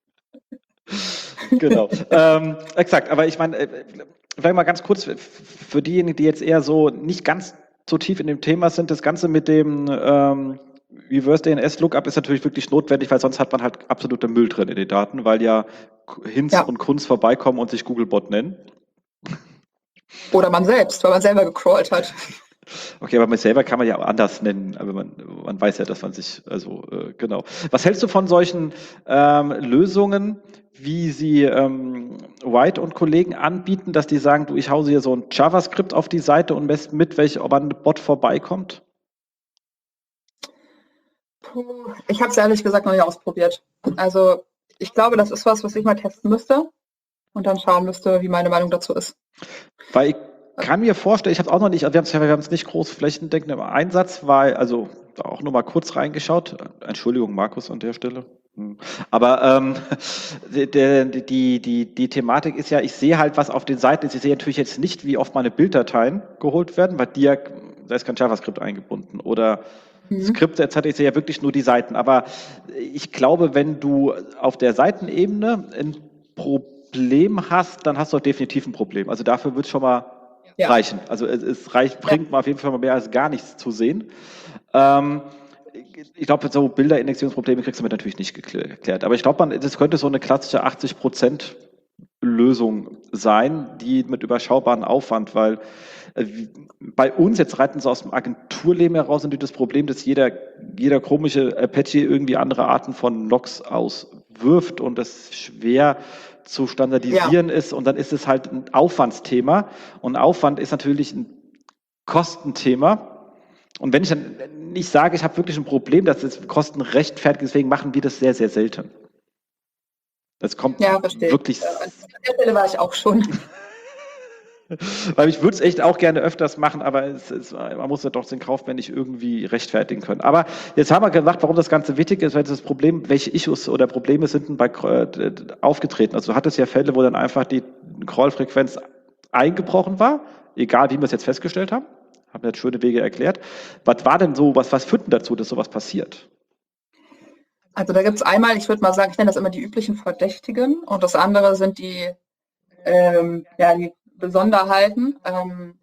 Genau, ähm, exakt, aber ich meine, vielleicht mal ganz kurz, für diejenigen, die jetzt eher so nicht ganz so tief in dem Thema sind, das Ganze mit dem ähm, Reverse D N S Lookup ist natürlich wirklich notwendig, weil sonst hat man halt absoluter Müll drin in den Daten, weil ja Hinz ja. und Kunz vorbeikommen und sich Googlebot nennen. Oder man selbst, weil man selber gecrawlt hat. Okay, aber man selber kann man ja auch anders nennen, aber man, man weiß ja, dass man sich, also äh, genau. Was hältst du von solchen ähm, Lösungen, wie sie ähm, White und Kollegen anbieten, dass die sagen, du, ich hause hier so ein JavaScript auf die Seite und messe mit, welcher ob ein Bot vorbeikommt? Puh, ich habe es ehrlich gesagt noch nicht ausprobiert. Also ich glaube, das ist was, was ich mal testen müsste und dann schauen müsste, wie meine Meinung dazu ist. Weil ich kann mir vorstellen, ich habe es auch noch nicht, also wir haben es wir haben es nicht groß flächendeckend im Einsatz, weil, also auch nur mal kurz reingeschaut. Entschuldigung, Markus, an der Stelle. Aber ähm, die, die, die, die Thematik ist ja, ich sehe halt, was auf den Seiten ist. Ich sehe natürlich jetzt nicht, wie oft meine Bilddateien geholt werden, weil die ja, da ist kein JavaScript eingebunden oder mhm. Skripte et cetera. Ich sehe ja wirklich nur die Seiten. Aber ich glaube, wenn du auf der Seitenebene ein Problem hast, dann hast du auch definitiv ein Problem. Also dafür wird es schon mal ja. reichen. Also es, es reicht, bringt ja. mal auf jeden Fall mal mehr als gar nichts zu sehen. Ähm, ich glaube, so Bilderindexierungsprobleme kriegst du mit natürlich nicht geklärt. Aber ich glaube, man, das könnte so eine klassische achtzig Prozent Lösung sein, die mit überschaubarem Aufwand, weil äh, bei uns, jetzt reiten sie aus dem Agenturleben heraus, und das Problem, dass jeder, jeder komische Apache irgendwie andere Arten von Logs auswirft und das schwer zu standardisieren ja. ist, und dann ist es halt ein Aufwandsthema, und Aufwand ist natürlich ein Kostenthema. Und wenn ich dann nicht sage, ich habe wirklich ein Problem, dass das Kosten rechtfertigt, deswegen machen wir das sehr, sehr selten. Das kommt ja, wirklich... Ja, an der Stelle war ich auch schon. Weil ich würde es echt auch gerne öfters machen, aber es, es, man muss ja doch den Kaufmännisch irgendwie rechtfertigen können. Aber jetzt haben wir gesagt, warum das Ganze wichtig ist, weil das Problem, welche Issues oder Probleme sind denn bei äh, aufgetreten. Also du hattest ja Fälle, wo dann einfach die Crawl-Frequenz eingebrochen war, egal wie wir es jetzt festgestellt haben. haben jetzt schöne Wege erklärt. Was war denn so, was, was führt denn dazu, dass sowas passiert? Also da gibt es einmal, ich würde mal sagen, ich nenne das immer die üblichen Verdächtigen und das andere sind die, ähm, ja, die Besonderheiten. Ähm,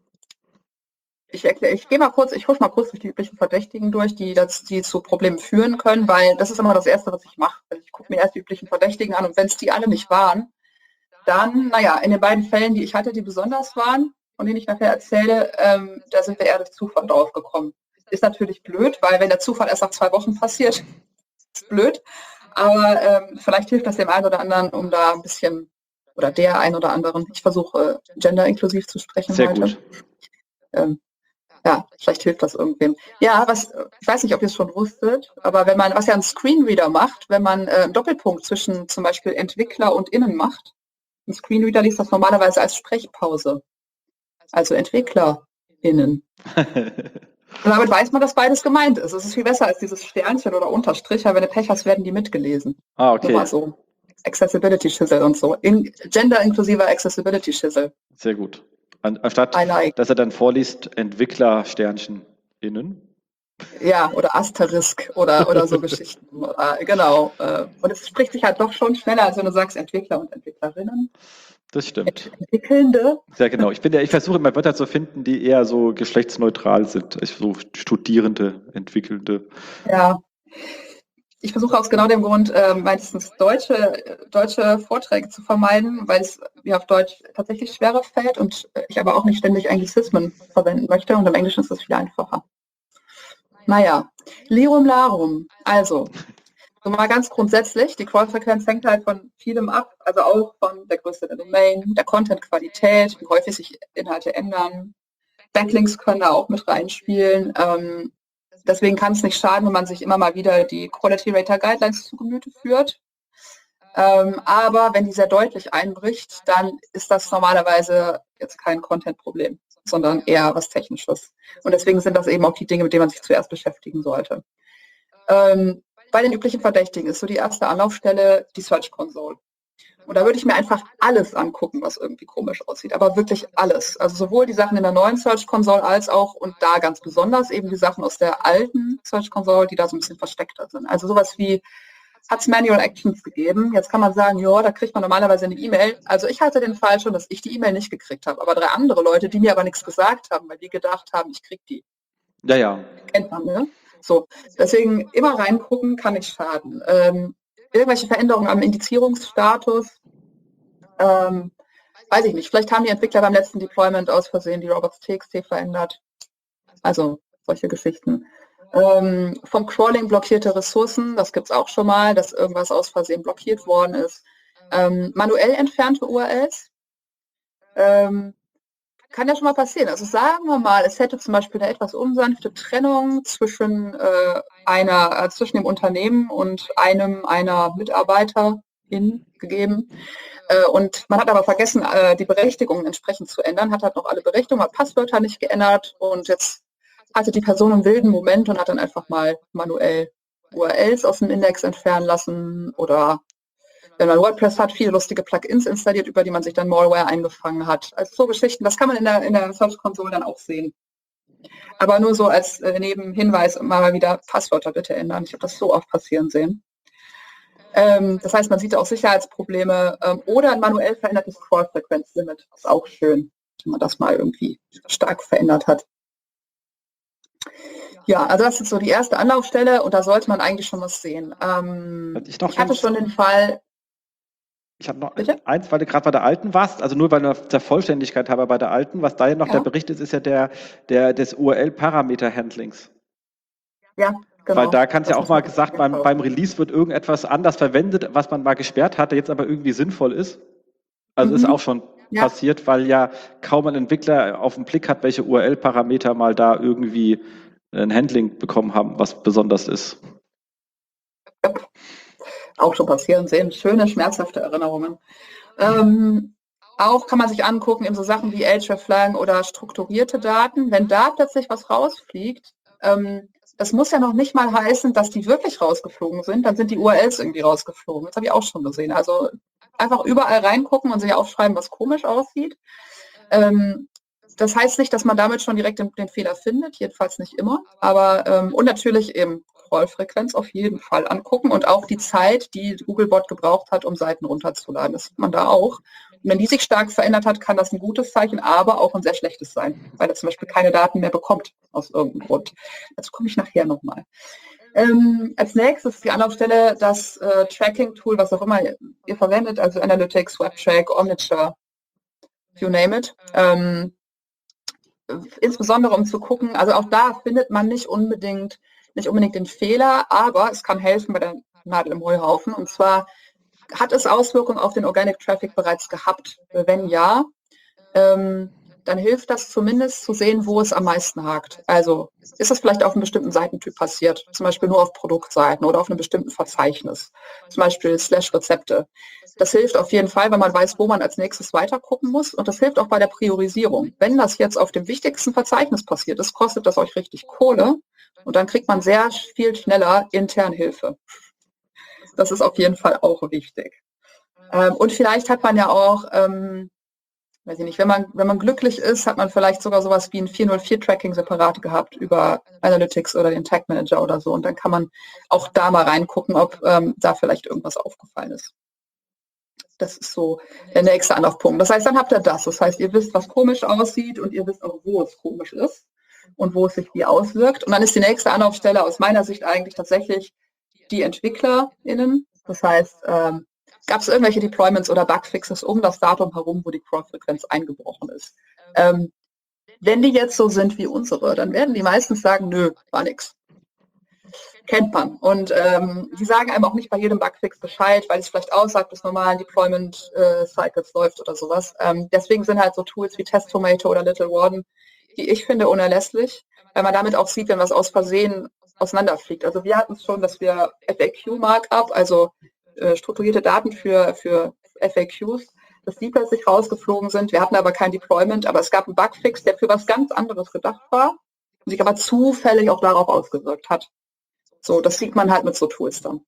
ich erkläre, ich gehe mal kurz, ich husche mal kurz durch die üblichen Verdächtigen durch, die, das, die zu Problemen führen können, weil das ist immer das Erste, was ich mache. Also ich gucke mir erst die üblichen Verdächtigen an und wenn es die alle nicht waren, dann, naja, in den beiden Fällen, die ich hatte, die besonders waren, von denen ich nachher erzähle, ähm, da sind wir eher durch Zufall drauf gekommen. Ist natürlich blöd, weil wenn der Zufall erst nach zwei Wochen passiert, ist blöd, aber ähm, vielleicht hilft das dem einen oder anderen, um da ein bisschen, oder der einen oder anderen, ich versuche äh, gender-inklusiv zu sprechen Sehr heute. gut. Ähm, ja, vielleicht hilft das irgendwem. Ja, was, ich weiß nicht, ob ihr es schon wusstet, aber wenn man, was ja ein Screenreader macht, wenn man äh, einen Doppelpunkt zwischen zum Beispiel Entwickler und Innen macht, ein Screenreader liest das normalerweise als Sprechpause, also EntwicklerInnen. Und damit weiß man, dass beides gemeint ist. Es ist viel besser als dieses Sternchen oder Unterstrich, weil wenn du Pech hast, werden die mitgelesen. Ah, okay. Nur mal so. Accessibility Schissel und so. In, Gender-inklusiver Accessibility Schissel. Sehr gut. An, anstatt, like. dass er dann vorliest, Entwickler-Sternchen innen. Ja, oder Asterisk oder, oder so Geschichten. Oder, genau. Und es spricht sich halt doch schon schneller, als wenn du sagst Entwickler und Entwicklerinnen. Das stimmt. Entwickelnde. Ja, genau. Ich bin ja, ich versuche immer Wörter zu finden, die eher so geschlechtsneutral sind. Ich so Studierende, Entwickelnde. Ja. Ich versuche aus genau dem Grund äh, meistens deutsche, deutsche Vorträge zu vermeiden, weil es mir auf Deutsch tatsächlich schwerer fällt und ich aber auch nicht ständig Anglizismen verwenden möchte und im Englischen ist das viel einfacher. Naja, Lirum Larum. Also, so mal ganz grundsätzlich, die Crawl-Frequenz hängt halt von vielem ab, also auch von der Größe der Domain, der Content-Qualität, wie häufig sich Inhalte ändern. Backlinks können da auch mit reinspielen. Ähm, deswegen kann es nicht schaden, wenn man sich immer mal wieder die Quality Rater Guidelines zu Gemüte führt. Ähm, aber wenn die sehr deutlich einbricht, dann ist das normalerweise jetzt kein Content-Problem, sondern eher was Technisches. Und deswegen sind das eben auch die Dinge, mit denen man sich zuerst beschäftigen sollte. Ähm, bei den üblichen Verdächtigen ist so die erste Anlaufstelle die Search Console. Und da würde ich mir einfach alles angucken, was irgendwie komisch aussieht, aber wirklich alles. Also sowohl die Sachen in der neuen Search Console als auch und da ganz besonders eben die Sachen aus der alten Search Console, die da so ein bisschen versteckter sind. Also sowas wie, hat es Manual Actions gegeben? Jetzt kann man sagen, ja, da kriegt man normalerweise eine E-Mail. Also ich hatte den Fall schon, dass ich die E-Mail nicht gekriegt habe, aber drei andere Leute, die mir aber nichts gesagt haben, weil die gedacht haben, ich krieg die. Ja, ja. Kennt man, ne? So, deswegen immer reingucken, kann nicht schaden. Ähm, irgendwelche Veränderungen am Indizierungsstatus, ähm, weiß ich nicht. Vielleicht haben die Entwickler beim letzten Deployment aus Versehen die robots.txt verändert. Also solche Geschichten. Ähm, vom Crawling blockierte Ressourcen, das gibt es auch schon mal, dass irgendwas aus Versehen blockiert worden ist. Ähm, manuell entfernte U R Ls. Ähm, Kann ja schon mal passieren. Also sagen wir mal, es hätte zum Beispiel eine etwas unsanfte Trennung zwischen äh, einer, äh, zwischen dem Unternehmen und einem einer Mitarbeiterin gegeben. Äh, und man hat aber vergessen, äh, die Berechtigungen entsprechend zu ändern, hat halt noch alle Berechtigungen, hat Passwörter nicht geändert und jetzt hatte die Person einen wilden Moment und hat dann einfach mal manuell U R Ls aus dem Index entfernen lassen oder wenn man WordPress hat, viele lustige Plugins installiert, über die man sich dann Malware eingefangen hat. Also so Geschichten, das kann man in der, in der Search Console dann auch sehen. Aber nur so als äh, Nebenhinweis, mal wieder Passwörter bitte ändern. Ich habe das so oft passieren sehen. Ähm, das heißt, man sieht auch Sicherheitsprobleme ähm, oder ein manuell verändertes Crawl-Frequenz-Limit. Das ist auch schön, wenn man das mal irgendwie stark verändert hat. Ja, also das ist so die erste Anlaufstelle und da sollte man eigentlich schon was sehen. Ähm, ich noch ich hatte schon den Fall... Ich habe noch Bitte? eins, weil du gerade bei der alten warst, also nur weil du der Vollständigkeit habe bei der alten, was da ja noch Ja. der Bericht ist, ist ja der, der des U R L-Parameter-Handlings. Ja, genau. Weil da kann es ja Das auch muss mal man gesagt, beim, beim Release wird irgendetwas anders verwendet, was man mal gesperrt hatte, jetzt aber irgendwie sinnvoll ist. Also Mhm. ist auch schon Ja. passiert, weil ja kaum ein Entwickler auf den Blick hat, welche U R L-Parameter mal da irgendwie ein Handling bekommen haben, was besonders ist. Auch schon passieren sehen. Schöne, schmerzhafte Erinnerungen. Ähm, auch kann man sich angucken, eben so Sachen wie hreflang oder strukturierte Daten. Wenn da plötzlich was rausfliegt, ähm, das muss ja noch nicht mal heißen, dass die wirklich rausgeflogen sind. Dann sind die U R Ls irgendwie rausgeflogen. Das habe ich auch schon gesehen. Also einfach überall reingucken und sich aufschreiben, was komisch aussieht. Ähm, das heißt nicht, dass man damit schon direkt den, den Fehler findet, jedenfalls nicht immer. Aber ähm, und natürlich eben Scrollfrequenz auf jeden Fall angucken und auch die Zeit, die Googlebot gebraucht hat, um Seiten runterzuladen. Das sieht man da auch. Und wenn die sich stark verändert hat, kann das ein gutes Zeichen, aber auch ein sehr schlechtes sein, weil er zum Beispiel keine Daten mehr bekommt aus irgendeinem Grund. Dazu komme ich nachher nochmal. Ähm, als nächstes die Anlaufstelle das äh, Tracking-Tool, was auch immer ihr, ihr verwendet, also Analytics, WebTrack, Omniture, you name it. Ähm, insbesondere um zu gucken, also auch da findet man nicht unbedingt nicht unbedingt den Fehler, aber es kann helfen bei der Nadel im Heuhaufen. Und zwar hat es Auswirkungen auf den Organic Traffic bereits gehabt? Wenn ja, ähm, dann hilft das zumindest zu sehen, wo es am meisten hakt. Also ist es vielleicht auf einem bestimmten Seitentyp passiert, zum Beispiel nur auf Produktseiten oder auf einem bestimmten Verzeichnis, zum Beispiel slash Rezepte. Das hilft auf jeden Fall, wenn man weiß, wo man als nächstes weiter gucken muss. Und das hilft auch bei der Priorisierung. Wenn das jetzt auf dem wichtigsten Verzeichnis passiert ist, kostet das euch richtig Kohle. Und dann kriegt man sehr viel schneller intern Hilfe. Das ist auf jeden Fall auch wichtig. Ähm, und vielleicht hat man ja auch, ähm, weiß ich nicht, wenn man, wenn man glücklich ist, hat man vielleicht sogar sowas wie ein vier null vier-Tracking separat gehabt über Analytics oder den Tag Manager oder so. Und dann kann man auch da mal reingucken, ob ähm, da vielleicht irgendwas aufgefallen ist. Das ist so der nächste Anlaufpunkt. Das heißt, dann habt ihr das. Das heißt, ihr wisst, was komisch aussieht und ihr wisst auch, wo es komisch ist und wo es sich wie auswirkt. Und dann ist die nächste Anlaufstelle aus meiner Sicht eigentlich tatsächlich die EntwicklerInnen. Das heißt, ähm, gab es irgendwelche Deployments oder Bugfixes um das Datum herum, wo die Scrollfrequenz eingebrochen ist. Ähm, wenn die jetzt so sind wie unsere, dann werden die meistens sagen, nö, war nix. Kennt man. Und ähm, die sagen einem auch nicht bei jedem Bugfix Bescheid, weil es vielleicht außerhalb des normalen Deployment-Cycles äh, läuft oder sowas. Ähm, deswegen sind halt so Tools wie TestTomato oder Little Warden, die ich finde unerlässlich, weil man damit auch sieht, wenn was aus Versehen auseinanderfliegt. Also wir hatten es schon, dass wir F A Q-Markup, also äh, strukturierte Daten für, für F A Qs, dass die plötzlich rausgeflogen sind. Wir hatten aber kein Deployment, aber es gab einen Bugfix, der für was ganz anderes gedacht war und sich aber zufällig auch darauf ausgewirkt hat. So, das sieht man halt mit so Tools dann.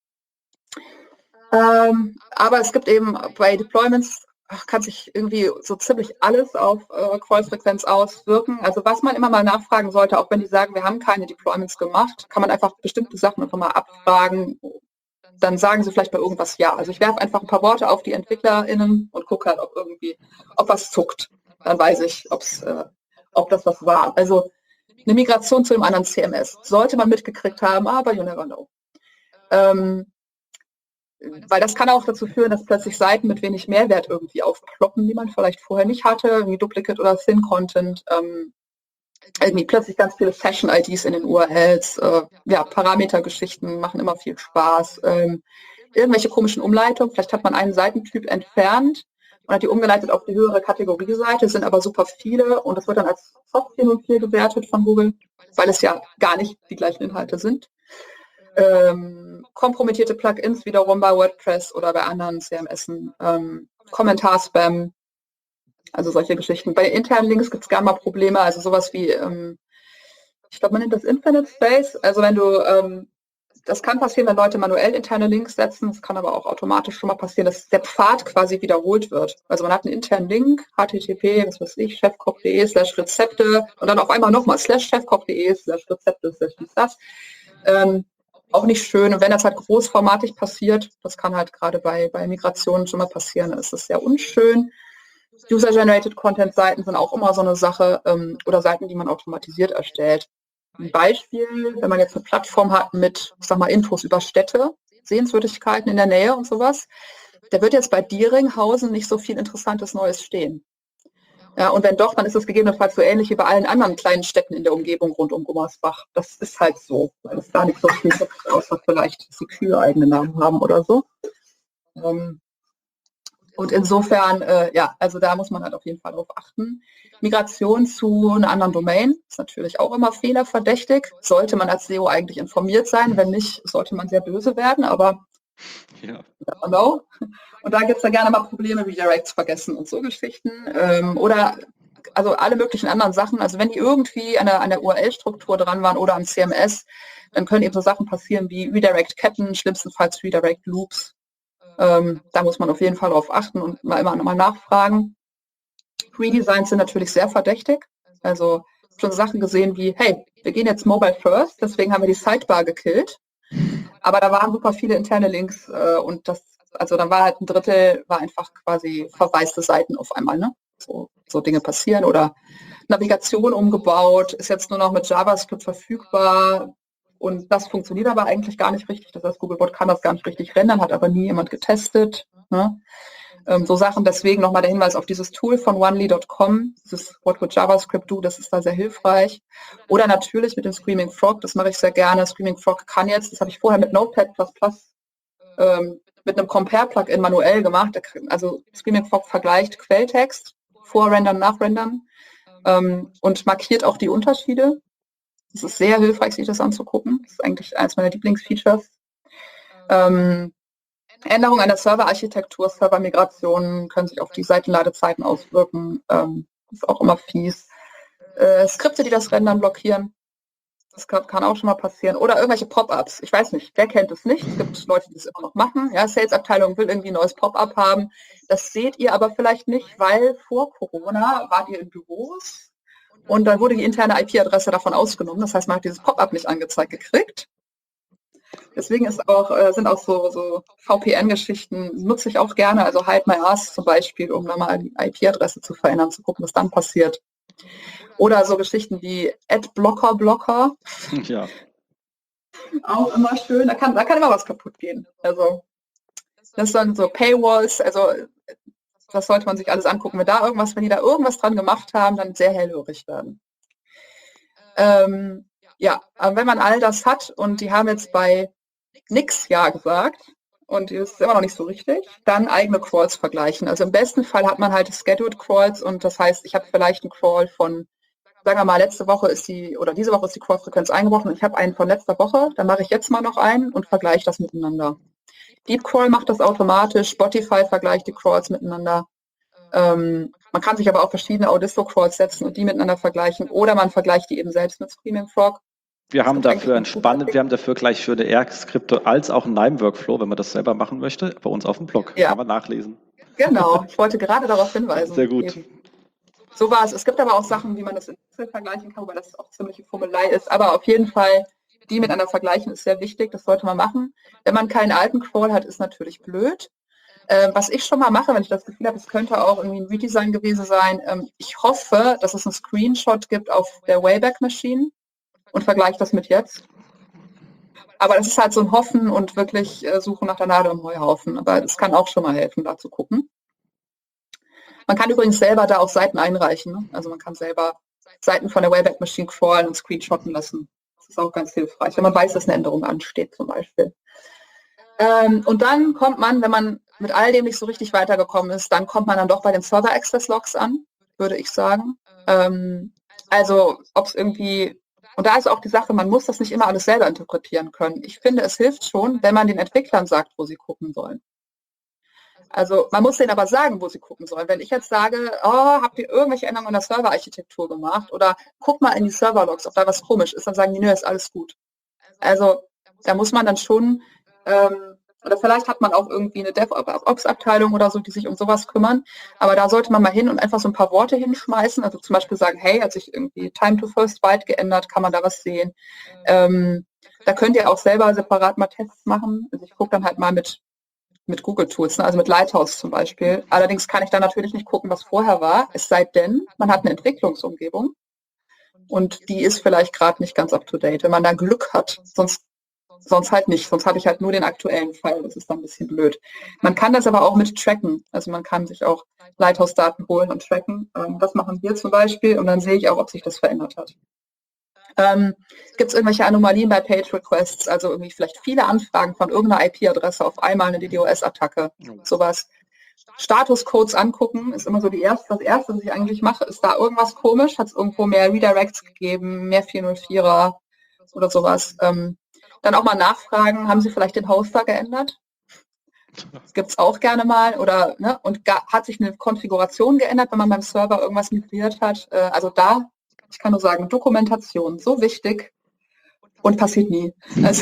Ähm, aber es gibt eben bei Deployments, kann sich irgendwie so ziemlich alles auf äh, Call-Frequenz auswirken. Also was man immer mal nachfragen sollte, auch wenn die sagen, wir haben keine Deployments gemacht, kann man einfach bestimmte Sachen einfach mal abfragen. Dann sagen sie vielleicht bei irgendwas ja. Also ich werfe einfach ein paar Worte auf die EntwicklerInnen und gucke halt, ob irgendwie, ob was zuckt. Dann weiß ich, ob's, äh, ob das was war. Also eine Migration zu einem anderen C M S sollte man mitgekriegt haben, aber you never know. Ähm, weil das kann auch dazu führen, dass plötzlich Seiten mit wenig Mehrwert irgendwie aufploppen, die man vielleicht vorher nicht hatte, irgendwie Duplicate oder Thin Content, ähm, irgendwie plötzlich ganz viele Session-I Ds in den U R Ls, äh, ja, Parametergeschichten machen immer viel Spaß, ähm, irgendwelche komischen Umleitungen, vielleicht hat man einen Seitentyp entfernt und hat die umgeleitet auf die höhere Kategorieseite, sind aber super viele und das wird dann als Soft vier null vier gewertet von Google, weil es ja gar nicht die gleichen Inhalte sind. Ähm, kompromittierte Plugins wiederum bei WordPress oder bei anderen C M S, ähm, Kommentar-Spam, also solche Geschichten. Bei internen Links gibt es gerne mal Probleme, also sowas wie, ähm, ich glaube, man nennt das Infinite Space, also wenn du, ähm, das kann passieren, wenn Leute manuell interne Links setzen, es kann aber auch automatisch schon mal passieren, dass der Pfad quasi wiederholt wird. Also man hat einen internen Link, H T T P, was weiß ich, chefkoch.de slash Rezepte und dann auf einmal nochmal slash chefkoch.de slash Rezepte slash dies, das. Ähm, auch nicht schön. Und wenn das halt großformatig passiert, das kann halt gerade bei, bei Migrationen schon mal passieren, ist das sehr unschön. User-Generated Content-Seiten sind auch immer so eine Sache ähm, oder Seiten, die man automatisiert erstellt. Ein Beispiel, wenn man jetzt eine Plattform hat mit, ich sag mal, Infos über Städte, Sehenswürdigkeiten in der Nähe und sowas, da wird jetzt bei Dieringhausen nicht so viel Interessantes Neues stehen. Ja, und wenn doch, dann ist es gegebenenfalls so ähnlich wie bei allen anderen kleinen Städten in der Umgebung rund um Gummersbach. Das ist halt so, weil es da nicht so viel gibt, außer vielleicht, dass die Kühe eigene Namen haben oder so. Ähm, und insofern, äh, ja, also da muss man halt auf jeden Fall drauf achten. Migration zu einer anderen Domain ist natürlich auch immer fehlerverdächtig. Sollte man als S E O eigentlich informiert sein. Wenn nicht, sollte man sehr böse werden, aber ja. Know. Und da gibt es ja gerne mal Probleme, Redirects vergessen und so Geschichten. Ähm, oder also alle möglichen anderen Sachen. Also wenn die irgendwie an der, an der U R L-Struktur dran waren oder am C M S, dann können eben so Sachen passieren wie Redirect-Ketten, schlimmstenfalls Redirect-Loops. Ähm, da muss man auf jeden Fall drauf achten und mal immer nochmal nachfragen. Redesigns sind natürlich sehr verdächtig. Also schon Sachen gesehen wie, hey, wir gehen jetzt Mobile First, deswegen haben wir die Sidebar gekillt. Aber da waren super viele interne Links äh, und das, also dann war halt ein Drittel, war einfach quasi verwaiste Seiten auf einmal, ne? So, so Dinge passieren oder Navigation umgebaut, ist jetzt nur noch mit JavaScript verfügbar und das funktioniert aber eigentlich gar nicht richtig. Das heißt, Googlebot kann das gar nicht richtig rendern, hat aber nie jemand getestet. Ne? Ähm, so Sachen, deswegen nochmal der Hinweis auf dieses Tool von onely Punkt com, dieses What Would JavaScript Do, das ist da sehr hilfreich. Oder natürlich mit dem Screaming Frog, das mache ich sehr gerne. Screaming Frog kann jetzt, das habe ich vorher mit Notepad plus plus ähm, mit einem Compare-Plugin manuell gemacht. Also Screaming Frog vergleicht Quelltext, Vorrendern, Nachrendern ähm, und markiert auch die Unterschiede. Das ist sehr hilfreich, sich das anzugucken. Das ist eigentlich eines meiner Lieblingsfeatures. Ähm, Änderungen an der Serverarchitektur, Servermigrationen können sich auf die Seitenladezeiten auswirken. Ähm, ist auch immer fies. Äh, Skripte, die das Rendern blockieren. Das kann, kann auch schon mal passieren. Oder irgendwelche Pop-ups. Ich weiß nicht, wer kennt es nicht? Es gibt Leute, die es immer noch machen. Ja, Sales-Abteilung will irgendwie ein neues Pop-up haben. Das seht ihr aber vielleicht nicht, weil vor Corona wart ihr in Büros und dann wurde die interne I P-Adresse davon ausgenommen. Das heißt, man hat dieses Pop-up nicht angezeigt gekriegt. Deswegen ist auch, äh, sind auch so, so V P N-Geschichten, nutze ich auch gerne, also Hide My Ass zum Beispiel, um da mal die I P-Adresse zu verändern, zu gucken, was dann passiert. Oder so Geschichten wie Adblocker Blocker. Ja. Auch immer schön, da kann, da kann immer was kaputt gehen. Also das sind so Paywalls, also das sollte man sich alles angucken. Wenn da irgendwas, wenn die da irgendwas dran gemacht haben, dann sehr hellhörig werden. Ähm, ja, aber wenn man all das hat und die haben jetzt bei nix Ja gesagt und das ist immer noch nicht so richtig, dann eigene Crawls vergleichen. Also im besten Fall hat man halt Scheduled Crawls und das heißt, ich habe vielleicht einen Crawl von, sagen wir mal, letzte Woche ist die, oder diese Woche ist die Crawl-Frequenz eingebrochen und ich habe einen von letzter Woche, dann mache ich jetzt mal noch einen und vergleiche das miteinander. DeepCrawl macht das automatisch, Spotify vergleicht die Crawls miteinander. Ähm, man kann sich aber auch verschiedene Audisto-Crawls setzen und die miteinander vergleichen oder man vergleicht die eben selbst mit Screaming Frog. Wir haben dafür ein spannend, wir haben dafür gleich schöne R Skripte als auch einen Lime-Workflow, wenn man das selber machen möchte, bei uns auf dem Blog. Ja. Kann man nachlesen. Genau, ich wollte gerade darauf hinweisen. Sehr gut. Eben. So war es. Es gibt aber auch Sachen, wie man das in Excel vergleichen kann, weil das auch ziemliche Formelei ist. Aber auf jeden Fall, die miteinander vergleichen, ist sehr wichtig. Das sollte man machen. Wenn man keinen alten Crawl hat, ist natürlich blöd. Ähm, was ich schon mal mache, wenn ich das Gefühl habe, es könnte auch irgendwie ein Redesign gewesen sein, ähm, ich hoffe, dass es einen Screenshot gibt auf der Wayback Machine und vergleiche das mit jetzt. Aber das ist halt so ein Hoffen und wirklich äh, Suchen nach der Nadel im Heuhaufen. Aber das kann auch schon mal helfen, da zu gucken. Man kann übrigens selber da auch Seiten einreichen. Ne? Also man kann selber Seiten von der Wayback Machine crawlen und screenshotten lassen. Das ist auch ganz hilfreich, wenn man weiß, dass eine Änderung ansteht zum Beispiel. Ähm, und dann kommt man, wenn man mit all dem nicht so richtig weitergekommen ist, dann kommt man dann doch bei den Server Access Logs an, würde ich sagen. Ähm, also ob es irgendwie, und da ist auch die Sache, man muss das nicht immer alles selber interpretieren können. Ich finde, es hilft schon, wenn man den Entwicklern sagt, wo sie gucken sollen. Also man muss denen aber sagen, wo sie gucken sollen. Wenn ich jetzt sage, oh, habt ihr irgendwelche Änderungen in der Serverarchitektur gemacht oder guck mal in die Serverlogs, ob da was komisch ist, dann sagen die, nö, ist alles gut. Also da muss man dann schon, ähm, oder vielleicht hat man auch irgendwie eine DevOps-Abteilung oder so, die sich um sowas kümmern, aber da sollte man mal hin und einfach so ein paar Worte hinschmeißen, also zum Beispiel sagen, hey, hat sich irgendwie Time to First Byte geändert, kann man da was sehen. Ähm, da könnt ihr auch selber separat mal Tests machen. Also ich gucke dann halt mal mit mit Google-Tools, ne? Also mit Lighthouse zum Beispiel. Allerdings kann ich da natürlich nicht gucken, was vorher war, es sei denn, man hat eine Entwicklungsumgebung und die ist vielleicht gerade nicht ganz up-to-date, wenn man da Glück hat, sonst, sonst halt nicht, sonst habe ich halt nur den aktuellen Fall, das ist dann ein bisschen blöd. Man kann das aber auch mit tracken, also man kann sich auch Lighthouse-Daten holen und tracken, das machen wir zum Beispiel und dann sehe ich auch, ob sich das verändert hat. Ähm, Gibt es irgendwelche Anomalien bei Page-Requests, also irgendwie vielleicht viele Anfragen von irgendeiner I P-Adresse auf einmal eine DDoS-Attacke, sowas. Statuscodes angucken ist immer so die erste, das Erste, was ich eigentlich mache, ist da irgendwas komisch, hat es irgendwo mehr Redirects gegeben, mehr vierhundertvierer oder sowas. Ähm, dann auch mal nachfragen, haben Sie vielleicht den Hoster geändert? Das gibt es auch gerne mal. Oder ne, und ga, hat sich eine Konfiguration geändert, wenn man beim Server irgendwas migriert hat? Äh, also da, ich kann nur sagen, Dokumentation, so wichtig und passiert nie. Also,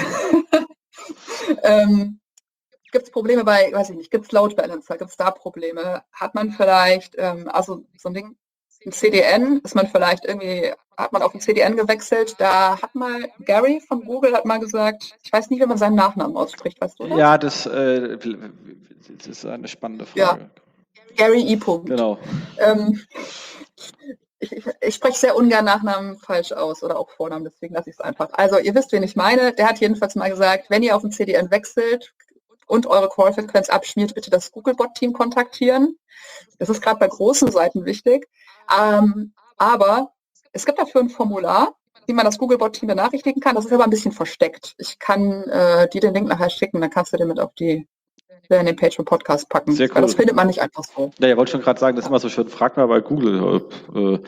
ähm, gibt es Probleme bei, weiß ich nicht, gibt es Load Balancer, gibt es da Probleme? Hat man vielleicht, ähm, also so ein Ding, Im C D N ist man vielleicht irgendwie, hat man auf den C D N gewechselt. Da hat mal Gary von Google hat mal gesagt, ich weiß nicht, wie man seinen Nachnamen ausspricht, weißt du das? Ja, das, äh, das ist eine spannende Frage. Ja, Gary E. Punkt. Genau. Ähm, ich, ich, ich spreche sehr ungern Nachnamen falsch aus oder auch Vornamen, deswegen lasse ich es einfach. Also ihr wisst, wen ich meine. Der hat jedenfalls mal gesagt, wenn ihr auf den C D N wechselt und eure Call-Frequenz abschmiert, bitte das Googlebot-Team kontaktieren. Das ist gerade bei großen Seiten wichtig. Ähm, aber es gibt dafür ein Formular, wie man das Googlebot-Team benachrichtigen kann. Das ist aber ein bisschen versteckt. Ich kann äh, dir den Link nachher schicken, dann kannst du den mit auf die in den Patreon-Podcast packen. Sehr cool. Weil das findet man nicht einfach so. Ja, ihr wollt schon gerade sagen, das ist immer so schön. Frag mal bei Google. Äh,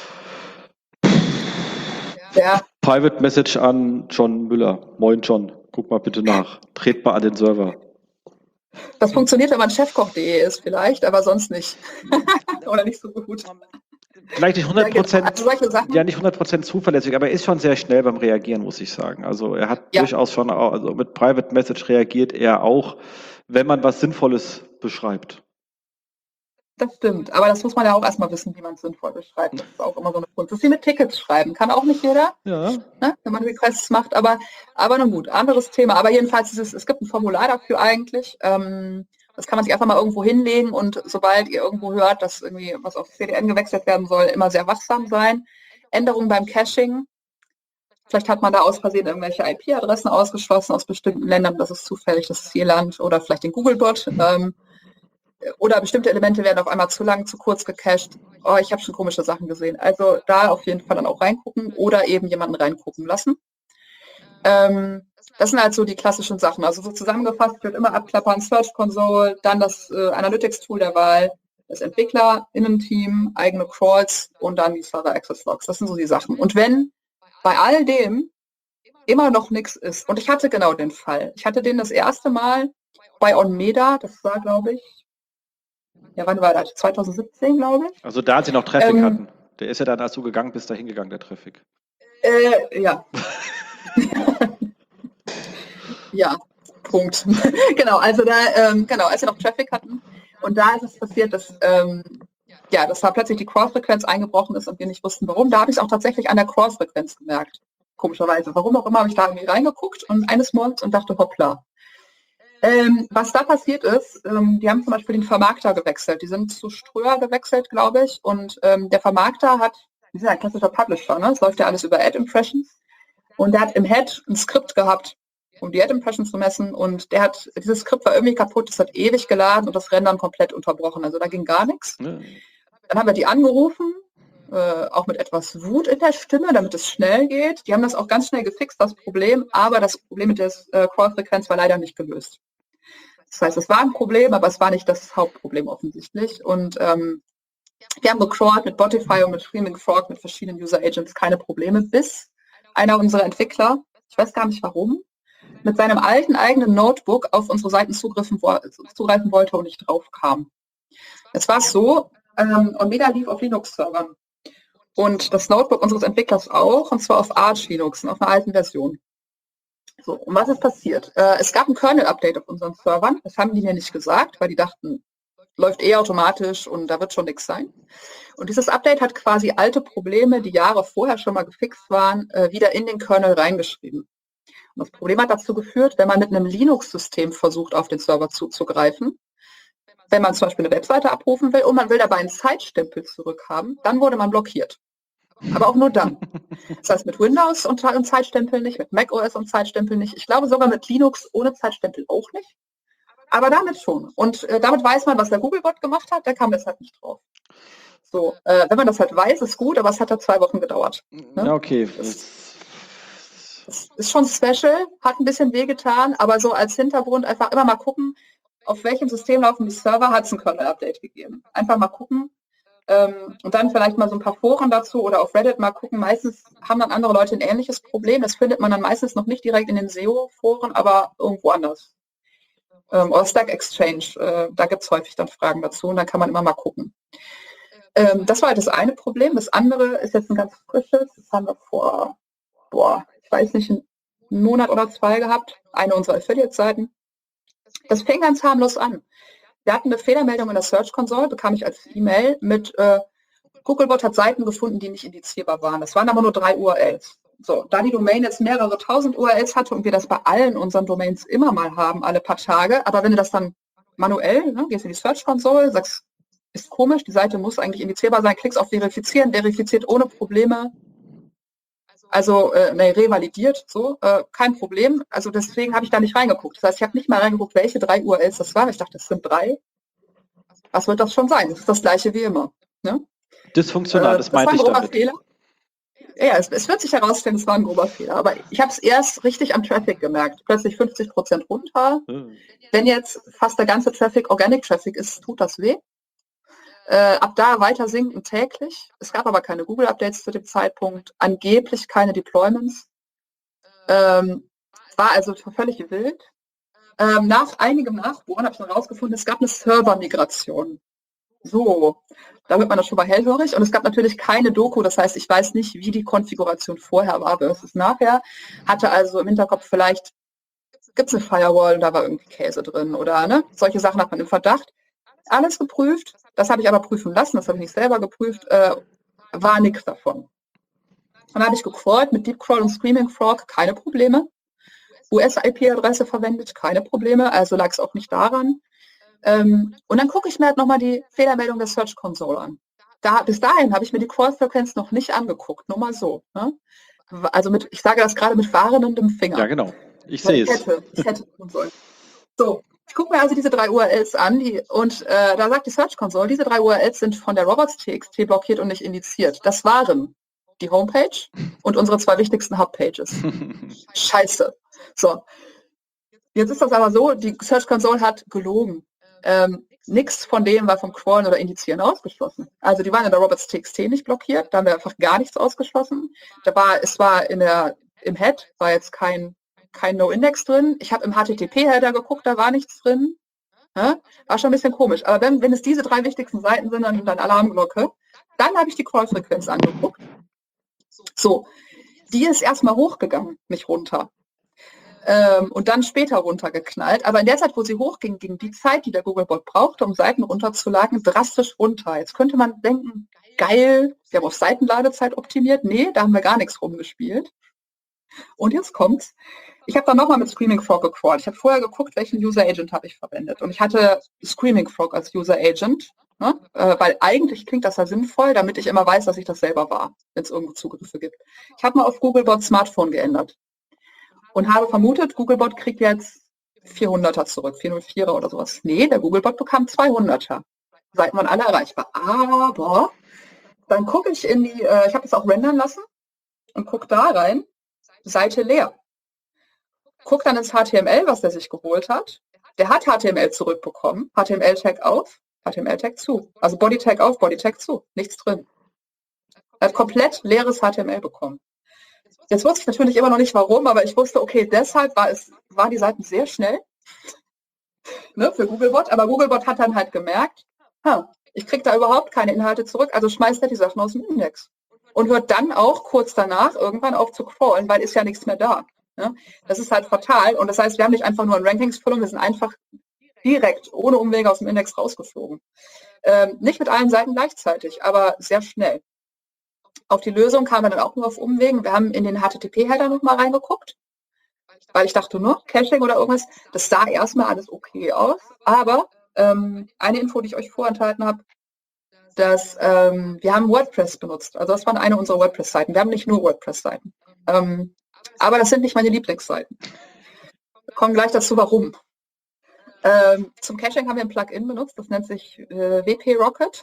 Ja. Private Message an John Müller. Moin John, guck mal bitte nach. Tret mal an den Server. Das funktioniert, wenn man chefkoch punkt de ist vielleicht, aber sonst nicht. Oder nicht so gut. Vielleicht nicht hundert Prozent, ja, genau. Also ja, nicht hundert Prozent zuverlässig, aber er ist schon sehr schnell beim Reagieren, muss ich sagen. Also er hat ja. durchaus schon, auch, also mit Private Message reagiert er auch, wenn man was Sinnvolles beschreibt. Das stimmt, aber das muss man ja auch erstmal wissen, wie man es sinnvoll beschreibt. Das ist auch immer so eine Kunst. Das ist wie mit Tickets schreiben, kann auch nicht jeder, ja. ne, wenn man Requests macht, aber, aber nun gut, anderes Thema. Aber jedenfalls, ist es, es gibt ein Formular dafür eigentlich, ähm, das kann man sich einfach mal irgendwo hinlegen und sobald ihr irgendwo hört, dass irgendwie was auf C D N gewechselt werden soll, immer sehr wachsam sein. Änderungen beim Caching. Vielleicht hat man da aus Versehen irgendwelche I P-Adressen ausgeschlossen aus bestimmten Ländern, das ist zufällig das Zielland oder vielleicht den Googlebot. Ähm, oder bestimmte Elemente werden auf einmal zu lang, zu kurz gecached. Oh, ich habe schon komische Sachen gesehen. Also da auf jeden Fall dann auch reingucken oder eben jemanden reingucken lassen. Ähm, das sind halt so die klassischen Sachen. Also so zusammengefasst wird immer abklappern, Search Console, dann das äh, Analytics-Tool der Wahl, das EntwicklerInnen-Team, eigene Crawls und dann die Server Access Logs. Das sind so die Sachen. Und wenn bei all dem immer noch nichts ist, und ich hatte genau den Fall, ich hatte den das erste Mal bei OnMeda, das war, glaube ich, ja, wann war das? zwanzig siebzehn, glaube ich. Also da, als sie noch Traffic ähm, hatten. Der ist ja dann, als du gegangen bist, dahin gegangen, der Traffic. Äh, ja. Ja, Punkt. Genau, also da, ähm, genau, als wir noch Traffic hatten und da ist es passiert, dass, ähm, ja, dass da plötzlich die Crawl-Frequenz eingebrochen ist und wir nicht wussten, warum. Da habe ich es auch tatsächlich an der Crawl-Frequenz gemerkt. Komischerweise. Warum auch immer habe ich da irgendwie reingeguckt und eines Morgens und dachte, hoppla. Ähm, was da passiert ist, ähm, die haben zum Beispiel den Vermarkter gewechselt. Die sind zu Ströer gewechselt, glaube ich. Und ähm, der Vermarkter hat, die sind ein klassischer Publisher, ne? Das läuft ja alles über Ad-Impressions. Und der hat im Head ein Skript gehabt, um die Ad-Impressions zu messen. Und der hat, dieses Skript war irgendwie kaputt, das hat ewig geladen und das Rendern komplett unterbrochen. Also da ging gar nichts. Ja. Dann haben wir die angerufen, äh, auch mit etwas Wut in der Stimme, damit es schnell geht. Die haben das auch ganz schnell gefixt, das Problem. Aber das Problem mit der äh, Call-Frequenz war leider nicht gelöst. Das heißt, es war ein Problem, aber es war nicht das Hauptproblem offensichtlich. Und ähm, wir haben gecrawlt mit Botify und mit Screaming Frog, mit verschiedenen User Agents, keine Probleme, bis einer unserer Entwickler, ich weiß gar nicht warum, mit seinem alten eigenen Notebook auf unsere Seiten zugreifen, zugreifen wollte und nicht drauf kam. Jetzt war es so, ähm, OnMeda lief auf Linux-Servern. Und das Notebook unseres Entwicklers auch, und zwar auf Arch Linux, auf einer alten Version. So, und was ist passiert? Äh, es gab ein Kernel-Update auf unseren Servern. Das haben die mir nicht gesagt, weil die dachten, läuft eh automatisch und da wird schon nichts sein. Und dieses Update hat quasi alte Probleme, die Jahre vorher schon mal gefixt waren, äh, wieder in den Kernel reingeschrieben. Und das Problem hat dazu geführt, wenn man mit einem Linux-System versucht, auf den Server zuzugreifen, wenn man zum Beispiel eine Webseite abrufen will und man will dabei einen Zeitstempel zurückhaben, dann wurde man blockiert. Aber auch nur dann. Das heißt, mit Windows und Zeitstempel nicht, mit macOS und Zeitstempel nicht. Ich glaube sogar mit Linux ohne Zeitstempel auch nicht. Aber damit schon. Und äh, damit weiß man, was der Googlebot gemacht hat, der kam deshalb nicht drauf. So, äh, wenn man das halt weiß, ist gut, aber es hat ja zwei Wochen gedauert. Ne? Ja, okay. Das, das ist schon special, hat ein bisschen wehgetan, aber so als Hintergrund einfach immer mal gucken, auf welchem System laufen die Server, hat es ein Kernel-Update gegeben. Einfach mal gucken. Ähm, und dann vielleicht mal so ein paar Foren dazu oder auf Reddit mal gucken. Meistens haben dann andere Leute ein ähnliches Problem. Das findet man dann meistens noch nicht direkt in den S E O-Foren, aber irgendwo anders. Ähm, oder Stack Exchange, äh, da gibt es häufig dann Fragen dazu und da kann man immer mal gucken. Ähm, das war halt das eine Problem. Das andere ist jetzt ein ganz frisches. Das haben wir vor, boah, ich weiß nicht, einen Monat oder zwei gehabt. Eine unserer Affiliate-Seiten. Das fing ganz harmlos an. Wir hatten eine Fehlermeldung in der Search Console, bekam ich als E-Mail mit, äh, Googlebot hat Seiten gefunden, die nicht indizierbar waren. Das waren aber nur drei U R Ls. So, da die Domain jetzt mehrere tausend U R Ls hatte und wir das bei allen unseren Domains immer mal haben, alle paar Tage, aber wenn du das dann manuell, ne, gehst in die Search Console, sagst, ist komisch, die Seite muss eigentlich indizierbar sein, klickst auf Verifizieren, verifiziert ohne Probleme, also äh, nee, revalidiert, so, äh, kein Problem. Also deswegen habe ich da nicht reingeguckt. Das heißt, ich habe nicht mal reingeguckt, welche drei U R Ls das waren. Ich dachte, das sind drei. Was wird das schon sein? Das ist das gleiche wie immer. Ne? Dysfunktional, äh, das meinte ich damit. Fehler. Ja, es, es wird sich herausstellen, es war ein grober Fehler. Aber ich habe es erst richtig am Traffic gemerkt. Plötzlich fünfzig Prozent runter. Hm. Wenn jetzt fast der ganze Traffic Organic Traffic ist, tut das weh. Äh, ab da weiter sinken täglich. Es gab aber keine Google-Updates zu dem Zeitpunkt, angeblich keine Deployments. Ähm, war also völlig wild. Ähm, nach einigem Nachbohren habe ich dann rausgefunden, es gab eine Server-Migration. So, da wird man das schon mal hellhörig. Und es gab natürlich keine Doku, das heißt, ich weiß nicht, wie die Konfiguration vorher war versus nachher. Hatte also im Hinterkopf vielleicht, gibt es eine Firewall, da war irgendwie Käse drin oder ne? Solche Sachen hat man im Verdacht. Alles geprüft, das habe ich aber prüfen lassen, das habe ich nicht selber geprüft, äh, war nichts davon. Dann habe ich gecrawlt mit Deepcrawl und Screaming Frog, keine Probleme. U S-I P-Adresse verwendet, keine Probleme, also lag es auch nicht daran. Ähm, und dann gucke ich mir halt nochmal die Fehlermeldung der Search Console an. Da, bis dahin habe ich mir die Crawl-Frequenz noch nicht angeguckt, nur mal so. Ne? Also mit, ich sage das gerade mit fahrendem Finger. Ja, genau. Ich sehe es. Hätte, ich hätte tun sollen. So. Ich gucke mir also diese drei U R Ls an die, und äh, da sagt die Search Console, diese drei U R Ls sind von der robots.txt blockiert und nicht indiziert. Das waren die Homepage und unsere zwei wichtigsten Hubpages. Scheiße. So, jetzt ist das aber so, die Search Console hat gelogen. Ähm, nichts von denen war vom Crawlen oder Indizieren ausgeschlossen. Also die waren in der robots.txt nicht blockiert, da haben wir einfach gar nichts ausgeschlossen. Da war, es war in der, im Head, war jetzt kein kein No-Index drin. Ich habe im H T T P-Header geguckt, da war nichts drin. Ja, war schon ein bisschen komisch. Aber wenn, wenn es diese drei wichtigsten Seiten sind, dann, dann Alarmglocke. Dann habe ich die Crawl-Frequenz angeguckt. So, die ist erstmal hochgegangen, nicht runter. Ähm, und dann später runtergeknallt. Aber in der Zeit, wo sie hochging, ging die Zeit, die der Googlebot brauchte, um Seiten runterzuladen, drastisch runter. Jetzt könnte man denken, geil, wir haben auf Seitenladezeit optimiert. Nee, da haben wir gar nichts rumgespielt. Und jetzt kommt's. Ich habe dann nochmal mit Screaming Frog gecrawlt. Ich habe vorher geguckt, welchen User Agent habe ich verwendet. Und ich hatte Screaming Frog als User Agent, ne? äh, weil eigentlich klingt das ja sinnvoll, damit ich immer weiß, dass ich das selber war, wenn es irgendwo Zugriffe gibt. Ich habe mal auf Googlebot Smartphone geändert und habe vermutet, Googlebot kriegt jetzt vierhunderter zurück, vierhundertvierer oder sowas. Nee, der Googlebot bekam zweihunderter. Seiten waren alle erreichbar. Aber dann gucke ich in die, äh, ich habe es auch rendern lassen und gucke da rein, Seite leer. Guck dann ins H T M L, was der sich geholt hat. Der hat H T M L zurückbekommen. H T M L-Tag auf, H T M L-Tag zu. Also Body-Tag auf, Body-Tag zu. Nichts drin. Er hat komplett leeres H T M L bekommen. Jetzt wusste ich natürlich immer noch nicht, warum, aber ich wusste, okay, deshalb war es, waren die Seiten sehr schnell ne, für Googlebot. Aber Googlebot hat dann halt gemerkt, ha, ich kriege da überhaupt keine Inhalte zurück, also schmeißt er die Sachen aus dem Index. Und hört dann auch kurz danach irgendwann auf zu crawlen, weil ist ja nichts mehr da. Ne? Das ist halt fatal. Und das heißt, wir haben nicht einfach nur ein Rankings verloren, wir sind einfach direkt, ohne Umwege aus dem Index rausgeflogen. Ähm, nicht mit allen Seiten gleichzeitig, aber sehr schnell. Auf die Lösung kamen wir dann auch nur auf Umwegen. Wir haben in den H T T P-Header nochmal reingeguckt, weil ich dachte, nur Caching oder irgendwas, das sah erstmal alles okay aus. Aber ähm, eine Info, die ich euch vorenthalten habe, dass ähm, wir haben WordPress benutzt. Also das waren eine unserer WordPress-Seiten. Wir haben nicht nur WordPress-Seiten. Ähm, aber das sind nicht meine Lieblingsseiten. Wir kommen gleich dazu, warum. Ähm, zum Caching haben wir ein Plugin benutzt, das nennt sich äh, W P Rocket.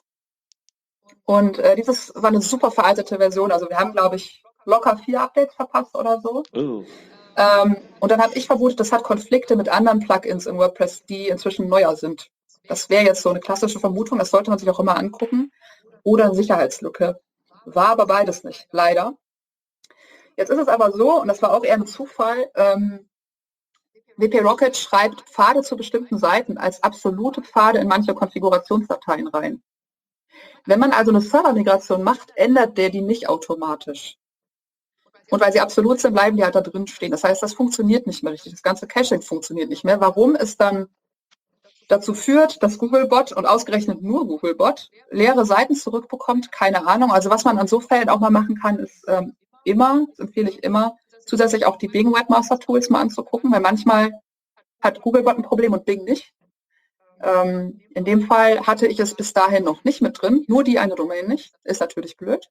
Und äh, dieses war eine super veraltete Version. Also wir haben, glaube ich, locker vier Updates verpasst oder so. Oh. Ähm, und dann habe ich vermutet, das hat Konflikte mit anderen Plugins in WordPress, die inzwischen neuer sind. Das wäre jetzt so eine klassische Vermutung, das sollte man sich auch immer angucken. Oder eine Sicherheitslücke. War aber beides nicht, leider. Jetzt ist es aber so, und das war auch eher ein Zufall, ähm, W P Rocket schreibt Pfade zu bestimmten Seiten als absolute Pfade in manche Konfigurationsdateien rein. Wenn man also eine Servermigration macht, ändert der die nicht automatisch. Und weil sie absolut sind, bleiben die halt da drin stehen. Das heißt, das funktioniert nicht mehr richtig. Das ganze Caching funktioniert nicht mehr. Warum ist dann dazu führt, dass Googlebot und ausgerechnet nur Googlebot leere Seiten zurückbekommt, keine Ahnung. Also was man an so Fällen auch mal machen kann, ist ähm, immer, das empfehle ich immer, zusätzlich auch die Bing Webmaster Tools mal anzugucken, weil manchmal hat Googlebot ein Problem und Bing nicht. Ähm, in dem Fall hatte ich es bis dahin noch nicht mit drin, nur die eine Domain nicht, ist natürlich blöd.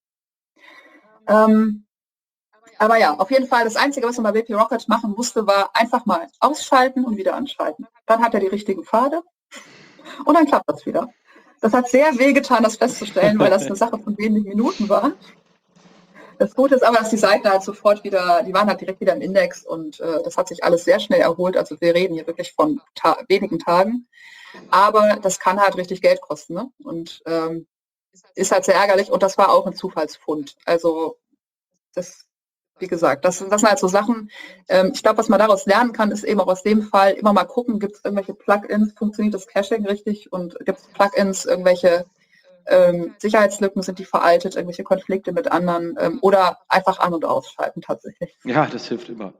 Ähm, aber ja, auf jeden Fall, das Einzige, was man bei W P Rocket machen musste, war einfach mal ausschalten und wieder anschalten. Dann hat er die richtigen Pfade und dann klappt das wieder. Das hat sehr wehgetan, das festzustellen, weil das eine Sache von wenigen Minuten war. Das Gute ist aber, dass die Seiten halt sofort wieder, die waren halt direkt wieder im Index und äh, das hat sich alles sehr schnell erholt. Also wir reden hier wirklich von ta- wenigen Tagen. Aber das kann halt richtig Geld kosten, ne? Und ähm, ist halt sehr ärgerlich und das war auch ein Zufallsfund. Also das, wie gesagt, das, das sind halt so Sachen. Ähm, ich glaube, was man daraus lernen kann, ist eben auch aus dem Fall immer mal gucken, gibt es irgendwelche Plugins, funktioniert das Caching richtig und gibt es Plugins, irgendwelche ähm, Sicherheitslücken, sind die veraltet, irgendwelche Konflikte mit anderen ähm, oder einfach an- und ausschalten tatsächlich. Ja, das hilft immer.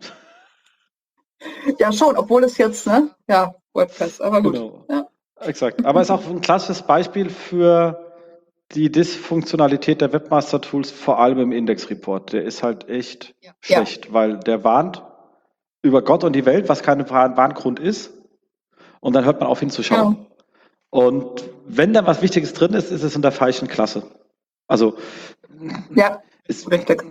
Ja, schon, obwohl es jetzt, ne, ja, WordPress, aber gut. Genau. Ja. Exakt. Aber es ist auch ein klassisches Beispiel für die Dysfunktionalität der Webmaster-Tools, vor allem im Index-Report. Der ist halt echt Ja. schlecht, weil der warnt über Gott und die Welt, was kein Warngrund ist. Und dann hört man auf hinzuschauen. Genau. Und wenn da was Wichtiges drin ist, ist es in der falschen Klasse. Also Ja, ist, richtig.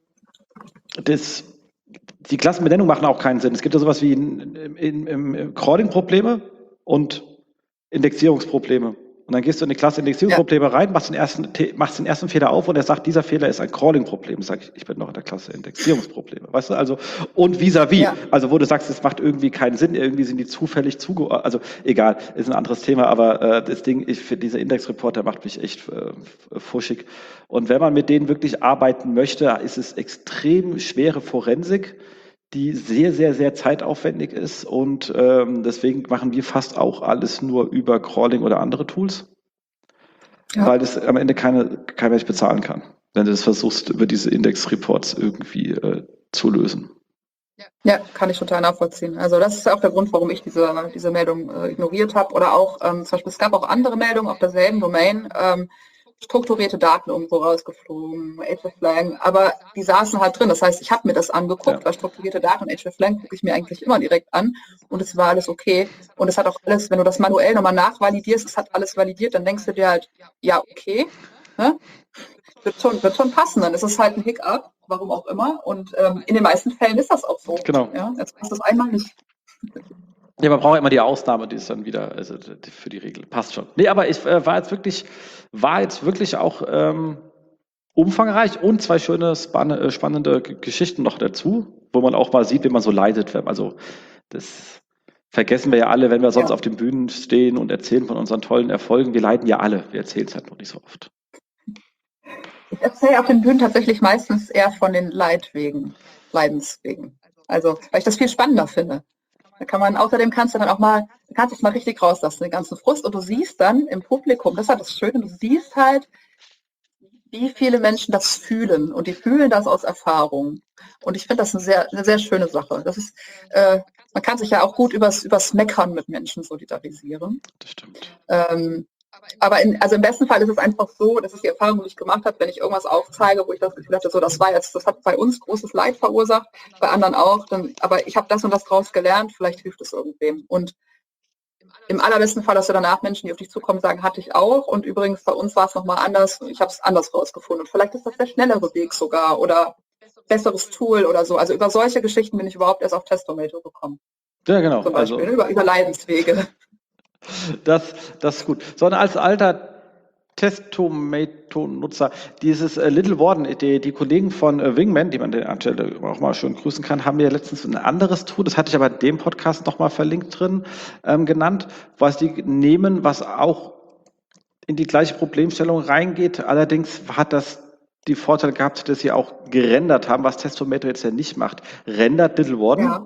Das, die Klassenbenennung machen auch keinen Sinn. Es gibt ja sowas wie in, in, in, in Crawling-Probleme und Indexierungsprobleme. Und dann gehst du in die Klasse Indexierungsprobleme ja. rein, machst den, ersten, machst den ersten Fehler auf und er sagt, dieser Fehler ist ein Crawling-Problem. Sag ich, ich bin noch in der Klasse Indexierungsprobleme. Weißt du, also, und vis-à-vis. Ja. Also, wo du sagst, es macht irgendwie keinen Sinn, irgendwie sind die zufällig zugeordnet. Also, egal, ist ein anderes Thema, aber äh, das Ding, ich finde, dieser Index-Report, der macht mich echt äh, fuschig. Und wenn man mit denen wirklich arbeiten möchte, ist es extrem schwere Forensik, die sehr, sehr, sehr zeitaufwendig ist und ähm, deswegen machen wir fast auch alles nur über Crawling oder andere Tools, ja. weil das am Ende keine, kein Mensch bezahlen kann, wenn du das versuchst, über diese Index-Reports irgendwie äh, zu lösen. Ja, kann ich total nachvollziehen. Also das ist auch der Grund, warum ich diese, diese Meldung äh, ignoriert habe oder auch ähm, zum Beispiel, es gab auch andere Meldungen auf derselben Domain, ähm, strukturierte Daten irgendwo rausgeflogen, hreflang, aber die saßen halt drin. Das heißt, ich habe mir das angeguckt, ja. weil strukturierte Daten und hreflang gucke ich mir eigentlich immer direkt an und es war alles okay. Und es hat auch alles, wenn du das manuell nochmal nachvalidierst, es hat alles validiert, dann denkst du dir halt, ja, okay, ne? wird, schon, wird schon passen. Dann ist es halt ein Hiccup, warum auch immer. Und ähm, in den meisten Fällen ist das auch so. Genau. Ja? Jetzt passt das einmal nicht. Ja, man braucht immer die Ausnahme, die ist dann wieder, also die, für die Regel. Passt schon. Nee, aber ich äh, war jetzt wirklich, war jetzt wirklich auch ähm, umfangreich und zwei schöne, spanne, spannende Geschichten noch dazu, wo man auch mal sieht, wie man so leidet. Also das vergessen wir ja alle, wenn wir sonst ja. auf den Bühnen stehen und erzählen von unseren tollen Erfolgen. Wir leiden ja alle, wir erzählen es halt noch nicht so oft. Ich erzähle auf den Bühnen tatsächlich meistens eher von den Leidwegen, Leidenswegen. Also, weil ich das viel spannender finde. Da kann man, außerdem kannst du dann auch mal, du kannst es mal richtig rauslassen, den ganzen Frust. Und du siehst dann im Publikum, das ist halt das Schöne, du siehst halt, wie viele Menschen das fühlen. Und die fühlen das aus Erfahrung. Und ich finde das eine sehr, eine sehr schöne Sache. Das ist, äh, man kann sich ja auch gut übers, übers Meckern mit Menschen solidarisieren. Das stimmt. Ähm, aber in, also im besten Fall ist es einfach so, das ist die Erfahrung, die ich gemacht habe, wenn ich irgendwas aufzeige, wo ich das Gefühl hatte, so das war jetzt, das hat bei uns großes Leid verursacht, bei anderen auch, dann, aber ich habe das und das draus gelernt, vielleicht hilft es irgendwem. Und im allerbesten Fall, dass du danach Menschen, die auf dich zukommen, sagen, hatte ich auch. Und übrigens, bei uns war es nochmal anders, ich habe es anders rausgefunden. Und vielleicht ist das der schnellere Weg sogar oder besseres Tool oder so. Also über solche Geschichten bin ich überhaupt erst auf Testomato gekommen. Ja, genau. Zum Beispiel, also über, über Leidenswege. Das, das ist gut. Sondern als alter Testomato-Nutzer, dieses äh, Little Warden, die, die Kollegen von äh, Wingman, die man an der Stelle auch mal schön grüßen kann, haben mir letztens ein anderes Tool, das hatte ich aber in dem Podcast nochmal verlinkt drin, ähm, genannt, was die nehmen, was auch in die gleiche Problemstellung reingeht. Allerdings hat das die Vorteile gehabt, dass sie auch gerendert haben, was Testomato jetzt ja nicht macht. Rendert Little Warden? Ja.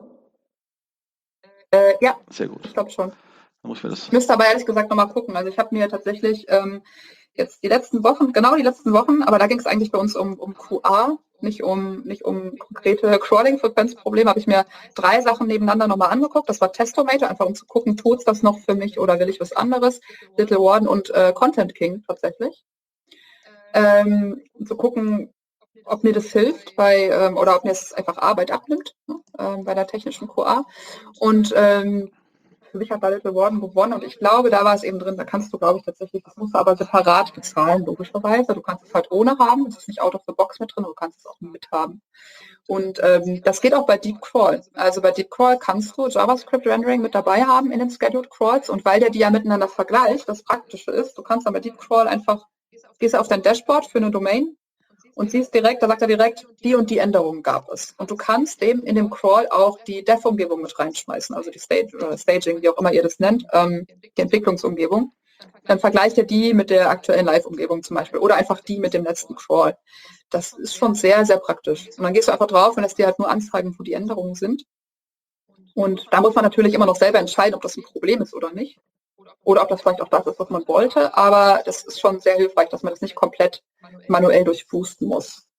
Äh, ja, sehr gut. Ich glaube schon. Muss ich, das ich müsste aber ehrlich gesagt nochmal gucken. Also ich habe mir tatsächlich ähm, jetzt die letzten Wochen, genau die letzten Wochen, aber da ging es eigentlich bei uns um, um Q A nicht um, nicht um konkrete Crawling-Frequenzprobleme, habe ich mir drei Sachen nebeneinander nochmal angeguckt. Das war Testomator, einfach um zu gucken, tut's das noch für mich oder will ich was anderes. Little Warden und äh, Content King tatsächlich. Ähm, zu gucken, ob mir das hilft bei, ähm, oder ob mir es einfach Arbeit abnimmt, ne, ähm, bei der technischen Q A. Und ähm, für mich hat da Little Warden gewonnen und ich glaube, da war es eben drin, da kannst du, glaube ich, tatsächlich, das musst du aber separat bezahlen, logischerweise. Du kannst es halt ohne haben, es ist nicht out of the box mit drin, du kannst es auch mit haben. Und ähm, das geht auch bei Deep Crawl. Also bei Deep Crawl kannst du JavaScript Rendering mit dabei haben in den Scheduled Crawls und weil der die ja miteinander vergleicht, das Praktische ist, du kannst dann bei Deep Crawl einfach, gehst auf dein Dashboard für eine Domain und siehst direkt, da sagt er direkt, die und die Änderungen gab es. Und du kannst eben in dem Crawl auch die Dev-Umgebung mit reinschmeißen, also die Stage, oder Staging, wie auch immer ihr das nennt, ähm, die Entwicklungsumgebung. Dann vergleicht ihr die mit der aktuellen Live-Umgebung zum Beispiel oder einfach die mit dem letzten Crawl. Das ist schon sehr, sehr praktisch. Und dann gehst du einfach drauf und lässt dir halt nur anzeigen, wo die Änderungen sind. Und da muss man natürlich immer noch selber entscheiden, ob das ein Problem ist oder nicht. Oder ob das vielleicht auch das ist, was man wollte. Aber das ist schon sehr hilfreich, dass man das nicht komplett manuell durchfusten muss.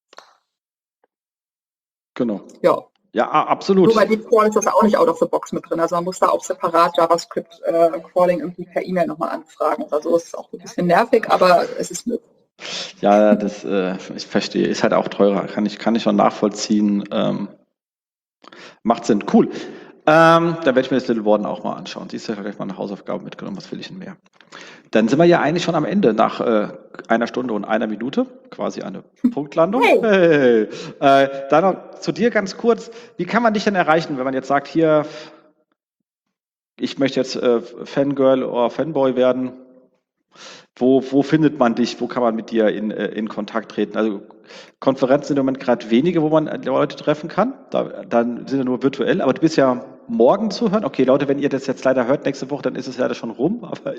Genau. Ja. Ja, absolut. Nur bei Deep Crawl ist das auch nicht out of the box mit drin. Also man muss da auch separat JavaScript äh, Crawling irgendwie per E-Mail nochmal anfragen. Also es ist auch ein bisschen nervig, aber es ist möglich. Ja, das, äh, ich verstehe, ist halt auch teurer, kann ich, kann ich schon nachvollziehen. Ähm, macht Sinn, cool. Ähm, dann werde ich mir das Little Warden auch mal anschauen. Siehst du, ich habe gleich mal eine Hausaufgabe mitgenommen, was will ich denn mehr? Dann sind wir ja eigentlich schon am Ende, nach äh, einer Stunde und einer Minute, quasi eine Punktlandung. Hey. Hey. Äh, dann noch zu dir ganz kurz, wie kann man dich denn erreichen, wenn man jetzt sagt, hier, ich möchte jetzt äh, Fangirl oder Fanboy werden? Wo, wo findet man dich? Wo kann man mit dir in, in Kontakt treten? Also Konferenzen sind im Moment gerade wenige, wo man Leute treffen kann. Da, dann sind ja nur virtuell. Aber du bist ja morgen zu hören. Okay, Leute, wenn ihr das jetzt leider hört nächste Woche, dann ist es leider schon rum. Aber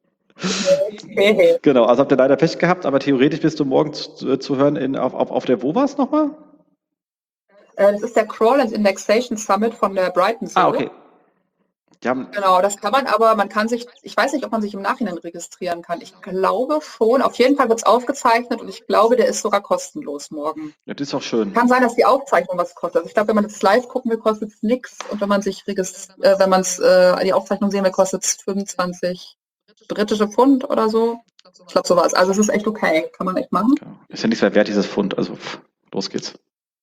genau, also habt ihr leider Pech gehabt. Aber theoretisch bist du morgen zu, zu hören in, auf, auf, auf der, wo war es nochmal? Das ist der Crawl and Indexation Summit von der Brighton Zero. Ah, okay. Die haben Genau, das kann man, aber man kann sich, ich weiß nicht, ob man sich im Nachhinein registrieren kann. Ich glaube schon. Auf jeden Fall wird es aufgezeichnet und ich glaube, der ist sogar kostenlos morgen. Ja, das ist auch schön. Kann sein, dass die Aufzeichnung was kostet. Also ich glaube, wenn man das live gucken will, kostet es nichts. Und wenn man sich registriert, äh, wenn man es äh, die Aufzeichnung sehen will, kostet es fünfundzwanzig britische Pfund oder so. Ich glaube, sowas. Also es ist echt okay. Kann man echt machen. Genau. Ist ja nichts mehr wert, dieses Pfund. Also pff, los geht's.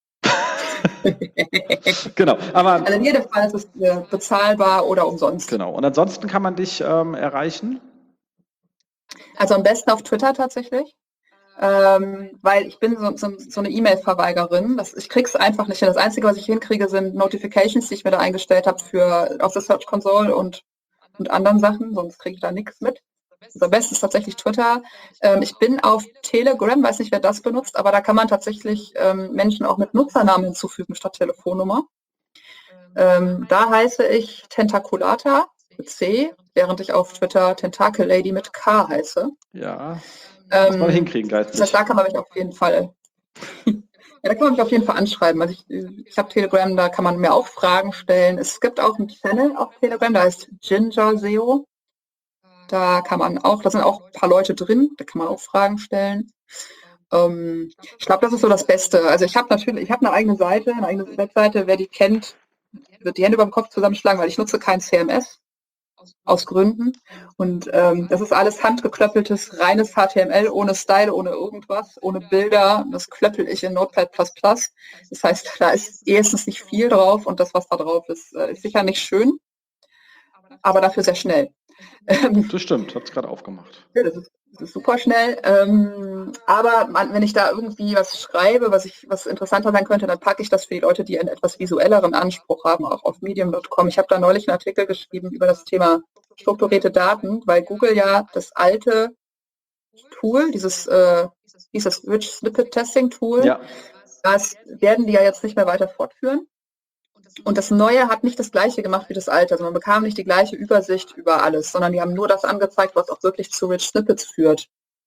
Genau, aber also in jedem Fall ist es äh, bezahlbar oder umsonst. Genau. Und ansonsten kann man dich ähm, erreichen? Also am besten auf Twitter tatsächlich, ähm, weil ich bin so, so, so eine E-Mail-Verweigerin. Das, ich krieg's einfach nicht hin. Das Einzige, was ich hinkriege, sind Notifications, die ich mir da eingestellt habe für auf der Search Console und, und anderen Sachen. Sonst kriege ich da nichts mit. Also am besten ist tatsächlich Twitter. Ähm, ich bin auf Telegram, weiß nicht, wer das benutzt, aber da kann man tatsächlich ähm, Menschen auch mit Nutzernamen hinzufügen statt Telefonnummer. Ähm, da heiße ich Tentaculata mit C, während ich auf Twitter Tentacle Lady mit K heiße. Ja, ähm, muss man hinkriegen geistig. Das heißt, da kann man mich auf jeden Fall, ja, da kann man mich auf jeden Fall anschreiben. Also ich, ich habe Telegram, da kann man mir auch Fragen stellen. Es gibt auch einen Channel auf Telegram, der heißt Ginger S E O. Da kann man auch, da sind auch ein paar Leute drin, da kann man auch Fragen stellen. Ähm, ich glaube, das ist so das Beste. Also ich habe natürlich, ich habe eine eigene Seite, eine eigene Webseite, wer die kennt, wird die Hände über den Kopf zusammenschlagen, weil ich nutze kein C M S aus Gründen. Und ähm, das ist alles handgeklöppeltes, reines H T M L, ohne Style, ohne irgendwas, ohne Bilder. Das klöppel ich in Notepad plus plus. Das heißt, da ist erstens nicht viel drauf und das, was da drauf ist, ist sicher nicht schön, aber dafür sehr schnell. Das stimmt, habe es gerade aufgemacht. Ja, das ist, das ist super schnell. Ähm, aber man, wenn ich da irgendwie was schreibe, was ich, was interessanter sein könnte, dann packe ich das für die Leute, die einen etwas visuelleren Anspruch haben, auch auf medium Punkt com. Ich habe da neulich einen Artikel geschrieben über das Thema strukturierte Daten, weil Google ja das alte Tool, dieses, äh, dieses Rich Snippet Testing Tool, ja. Das werden die ja jetzt nicht mehr weiter fortführen. Und das Neue hat nicht das Gleiche gemacht wie das Alte. Also man bekam nicht die gleiche Übersicht über alles, sondern die haben nur das angezeigt, was auch wirklich zu Rich Snippets führt.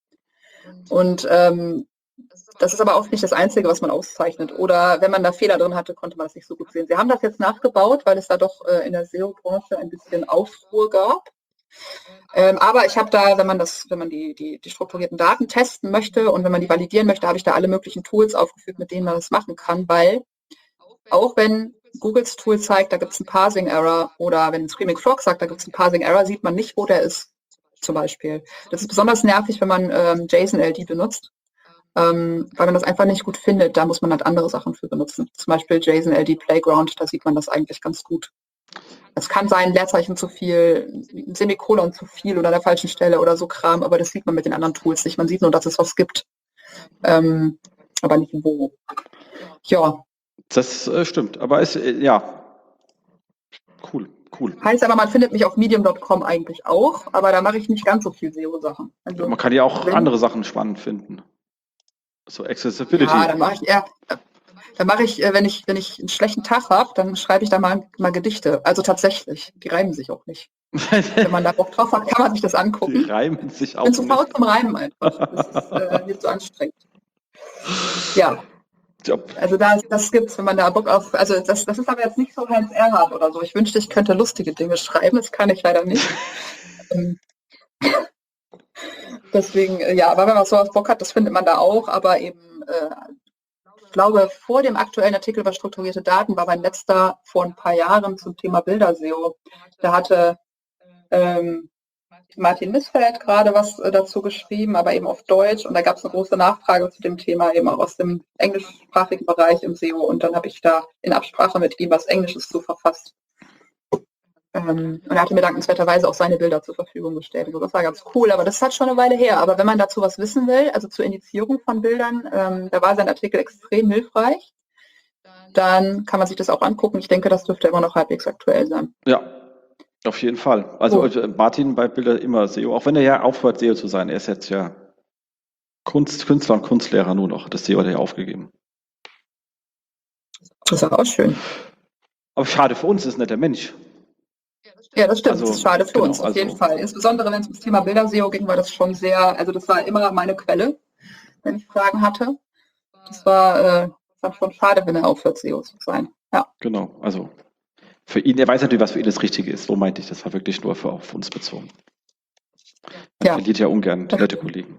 Und ähm, das ist aber auch nicht das Einzige, was man auszeichnet. Oder wenn man da Fehler drin hatte, konnte man das nicht so gut sehen. Sie haben das jetzt nachgebaut, weil es da doch äh, in der S E O-Branche ein bisschen Aufruhr gab. Ähm, aber ich habe da, wenn man das, wenn man die, die, die strukturierten Daten testen möchte und wenn man die validieren möchte, habe ich da alle möglichen Tools aufgeführt, mit denen man das machen kann, weil auch wenn Googles Tool zeigt, da gibt es einen Parsing-Error oder wenn Screaming Frog sagt, da gibt es einen Parsing-Error, sieht man nicht, wo der ist, zum Beispiel. Das ist besonders nervig, wenn man ähm, JSON-L D benutzt, ähm, weil man das einfach nicht gut findet. Da muss man halt andere Sachen für benutzen. Zum Beispiel JSON-L D Playground, da sieht man das eigentlich ganz gut. Es kann sein, Leerzeichen zu viel, ein Semikolon zu viel oder an der falschen Stelle oder so Kram, aber das sieht man mit den anderen Tools nicht. Man sieht nur, dass es was gibt, ähm, aber nicht wo. Ja. Das äh, stimmt, aber ist, äh, ja, cool, cool. Heißt aber, man findet mich auf medium Punkt com eigentlich auch, aber da mache ich nicht ganz so viel S E O-Sachen. Also, man kann ja auch wenn, andere Sachen spannend finden. So Accessibility. Ja, dann mache ich eher... Da mache ich, wenn ich, wenn ich einen schlechten Tag habe, dann schreibe ich da mal, mal Gedichte. Also tatsächlich, die reimen sich auch nicht. Wenn man da Bock drauf hat, kann man sich das angucken. Die reimen sich auch nicht. Ich bin zu faul nicht. zum Reimen einfach. Das ist äh, mir zu anstrengend. Ja. Job. Also da, das gibt's, wenn man da Bock auf, also das, das ist aber jetzt nicht so Heinz Erhardt oder so. Ich wünschte, ich könnte lustige Dinge schreiben, das kann ich leider nicht. Deswegen, ja, aber wenn man so auf Bock hat, das findet man da auch, aber eben äh, ich glaube, vor dem aktuellen Artikel über strukturierte Daten war mein letzter vor ein paar Jahren zum Thema Bilder-S E O. Da hatte ähm, Martin Missfeld gerade was äh, dazu geschrieben, aber eben auf Deutsch. Und da gab es eine große Nachfrage zu dem Thema, eben auch aus dem englischsprachigen Bereich im S E O. Und dann habe ich da in Absprache mit ihm was Englisches zu verfasst. Ähm, und er hatte mir dankenswerterweise auch seine Bilder zur Verfügung gestellt. Also das war ganz cool, aber das ist halt schon eine Weile her. Aber wenn man dazu was wissen will, also zur Indizierung von Bildern, ähm, da war sein Artikel extrem hilfreich, dann kann man sich das auch angucken. Ich denke, das dürfte immer noch halbwegs aktuell sein. Ja, auf jeden Fall. Also Cool. Martin bei Bilder immer S E O, auch wenn er ja aufhört, S E O zu sein. Er ist jetzt ja Kunst, Künstler und Kunstlehrer nur noch. Das S E O hat er ja aufgegeben. Das ist auch schön. Aber schade für uns, ist nicht der Mensch. Ja, das stimmt. Also, das ist schade für genau, uns, auf also- jeden Fall. Insbesondere, wenn es ums Thema Bilder-S E O ging, war das schon sehr, also das war immer meine Quelle, wenn ich Fragen hatte. Das war, äh, das war schon schade, wenn er aufhört, S E O zu sein. Ja. Genau, also für ihn, er weiß natürlich, was für ihn das Richtige ist. So meinte ich, das war wirklich nur für auf uns bezogen. Man Ja. verliert ja ungern die nette Kollegen.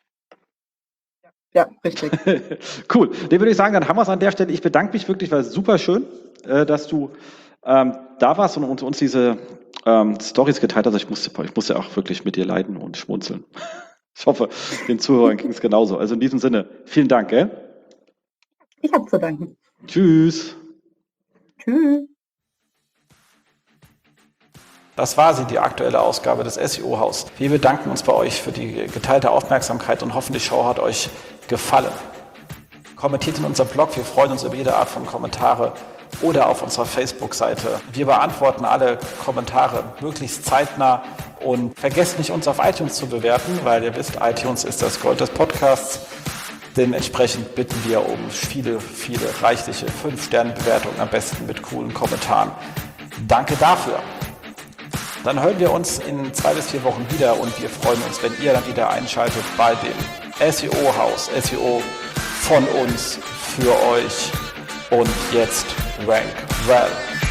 Ja, richtig. Cool. Dem würde ich sagen, dann haben wir es an der Stelle. Ich bedanke mich wirklich, war super schön, äh, dass du ähm, da warst und uns, uns diese ähm, Storys geteilt hast. Ich musste, ich musste auch wirklich mit dir leiden und schmunzeln. Ich hoffe, den Zuhörern ging es genauso. Also in diesem Sinne, vielen Dank. Gell? Ich habe zu danken. Tschüss. Tschüss. Das war sie, die aktuelle Ausgabe des S E O-Haus. Wir bedanken uns bei euch für die geteilte Aufmerksamkeit und hoffen, die Show hat euch gefallen. Kommentiert in unserem Blog, wir freuen uns über jede Art von Kommentare oder auf unserer Facebook-Seite. Wir beantworten alle Kommentare möglichst zeitnah und vergesst nicht, uns auf iTunes zu bewerten, weil ihr wisst, iTunes ist das Gold des Podcasts. Dementsprechend bitten wir um viele, viele reichliche fünf Sterne Bewertungen, am besten mit coolen Kommentaren. Danke dafür. Dann hören wir uns in zwei bis vier Wochen wieder und wir freuen uns, wenn ihr dann wieder einschaltet bei dem S E O-Haus. S E O von uns, für euch und jetzt Rank Well.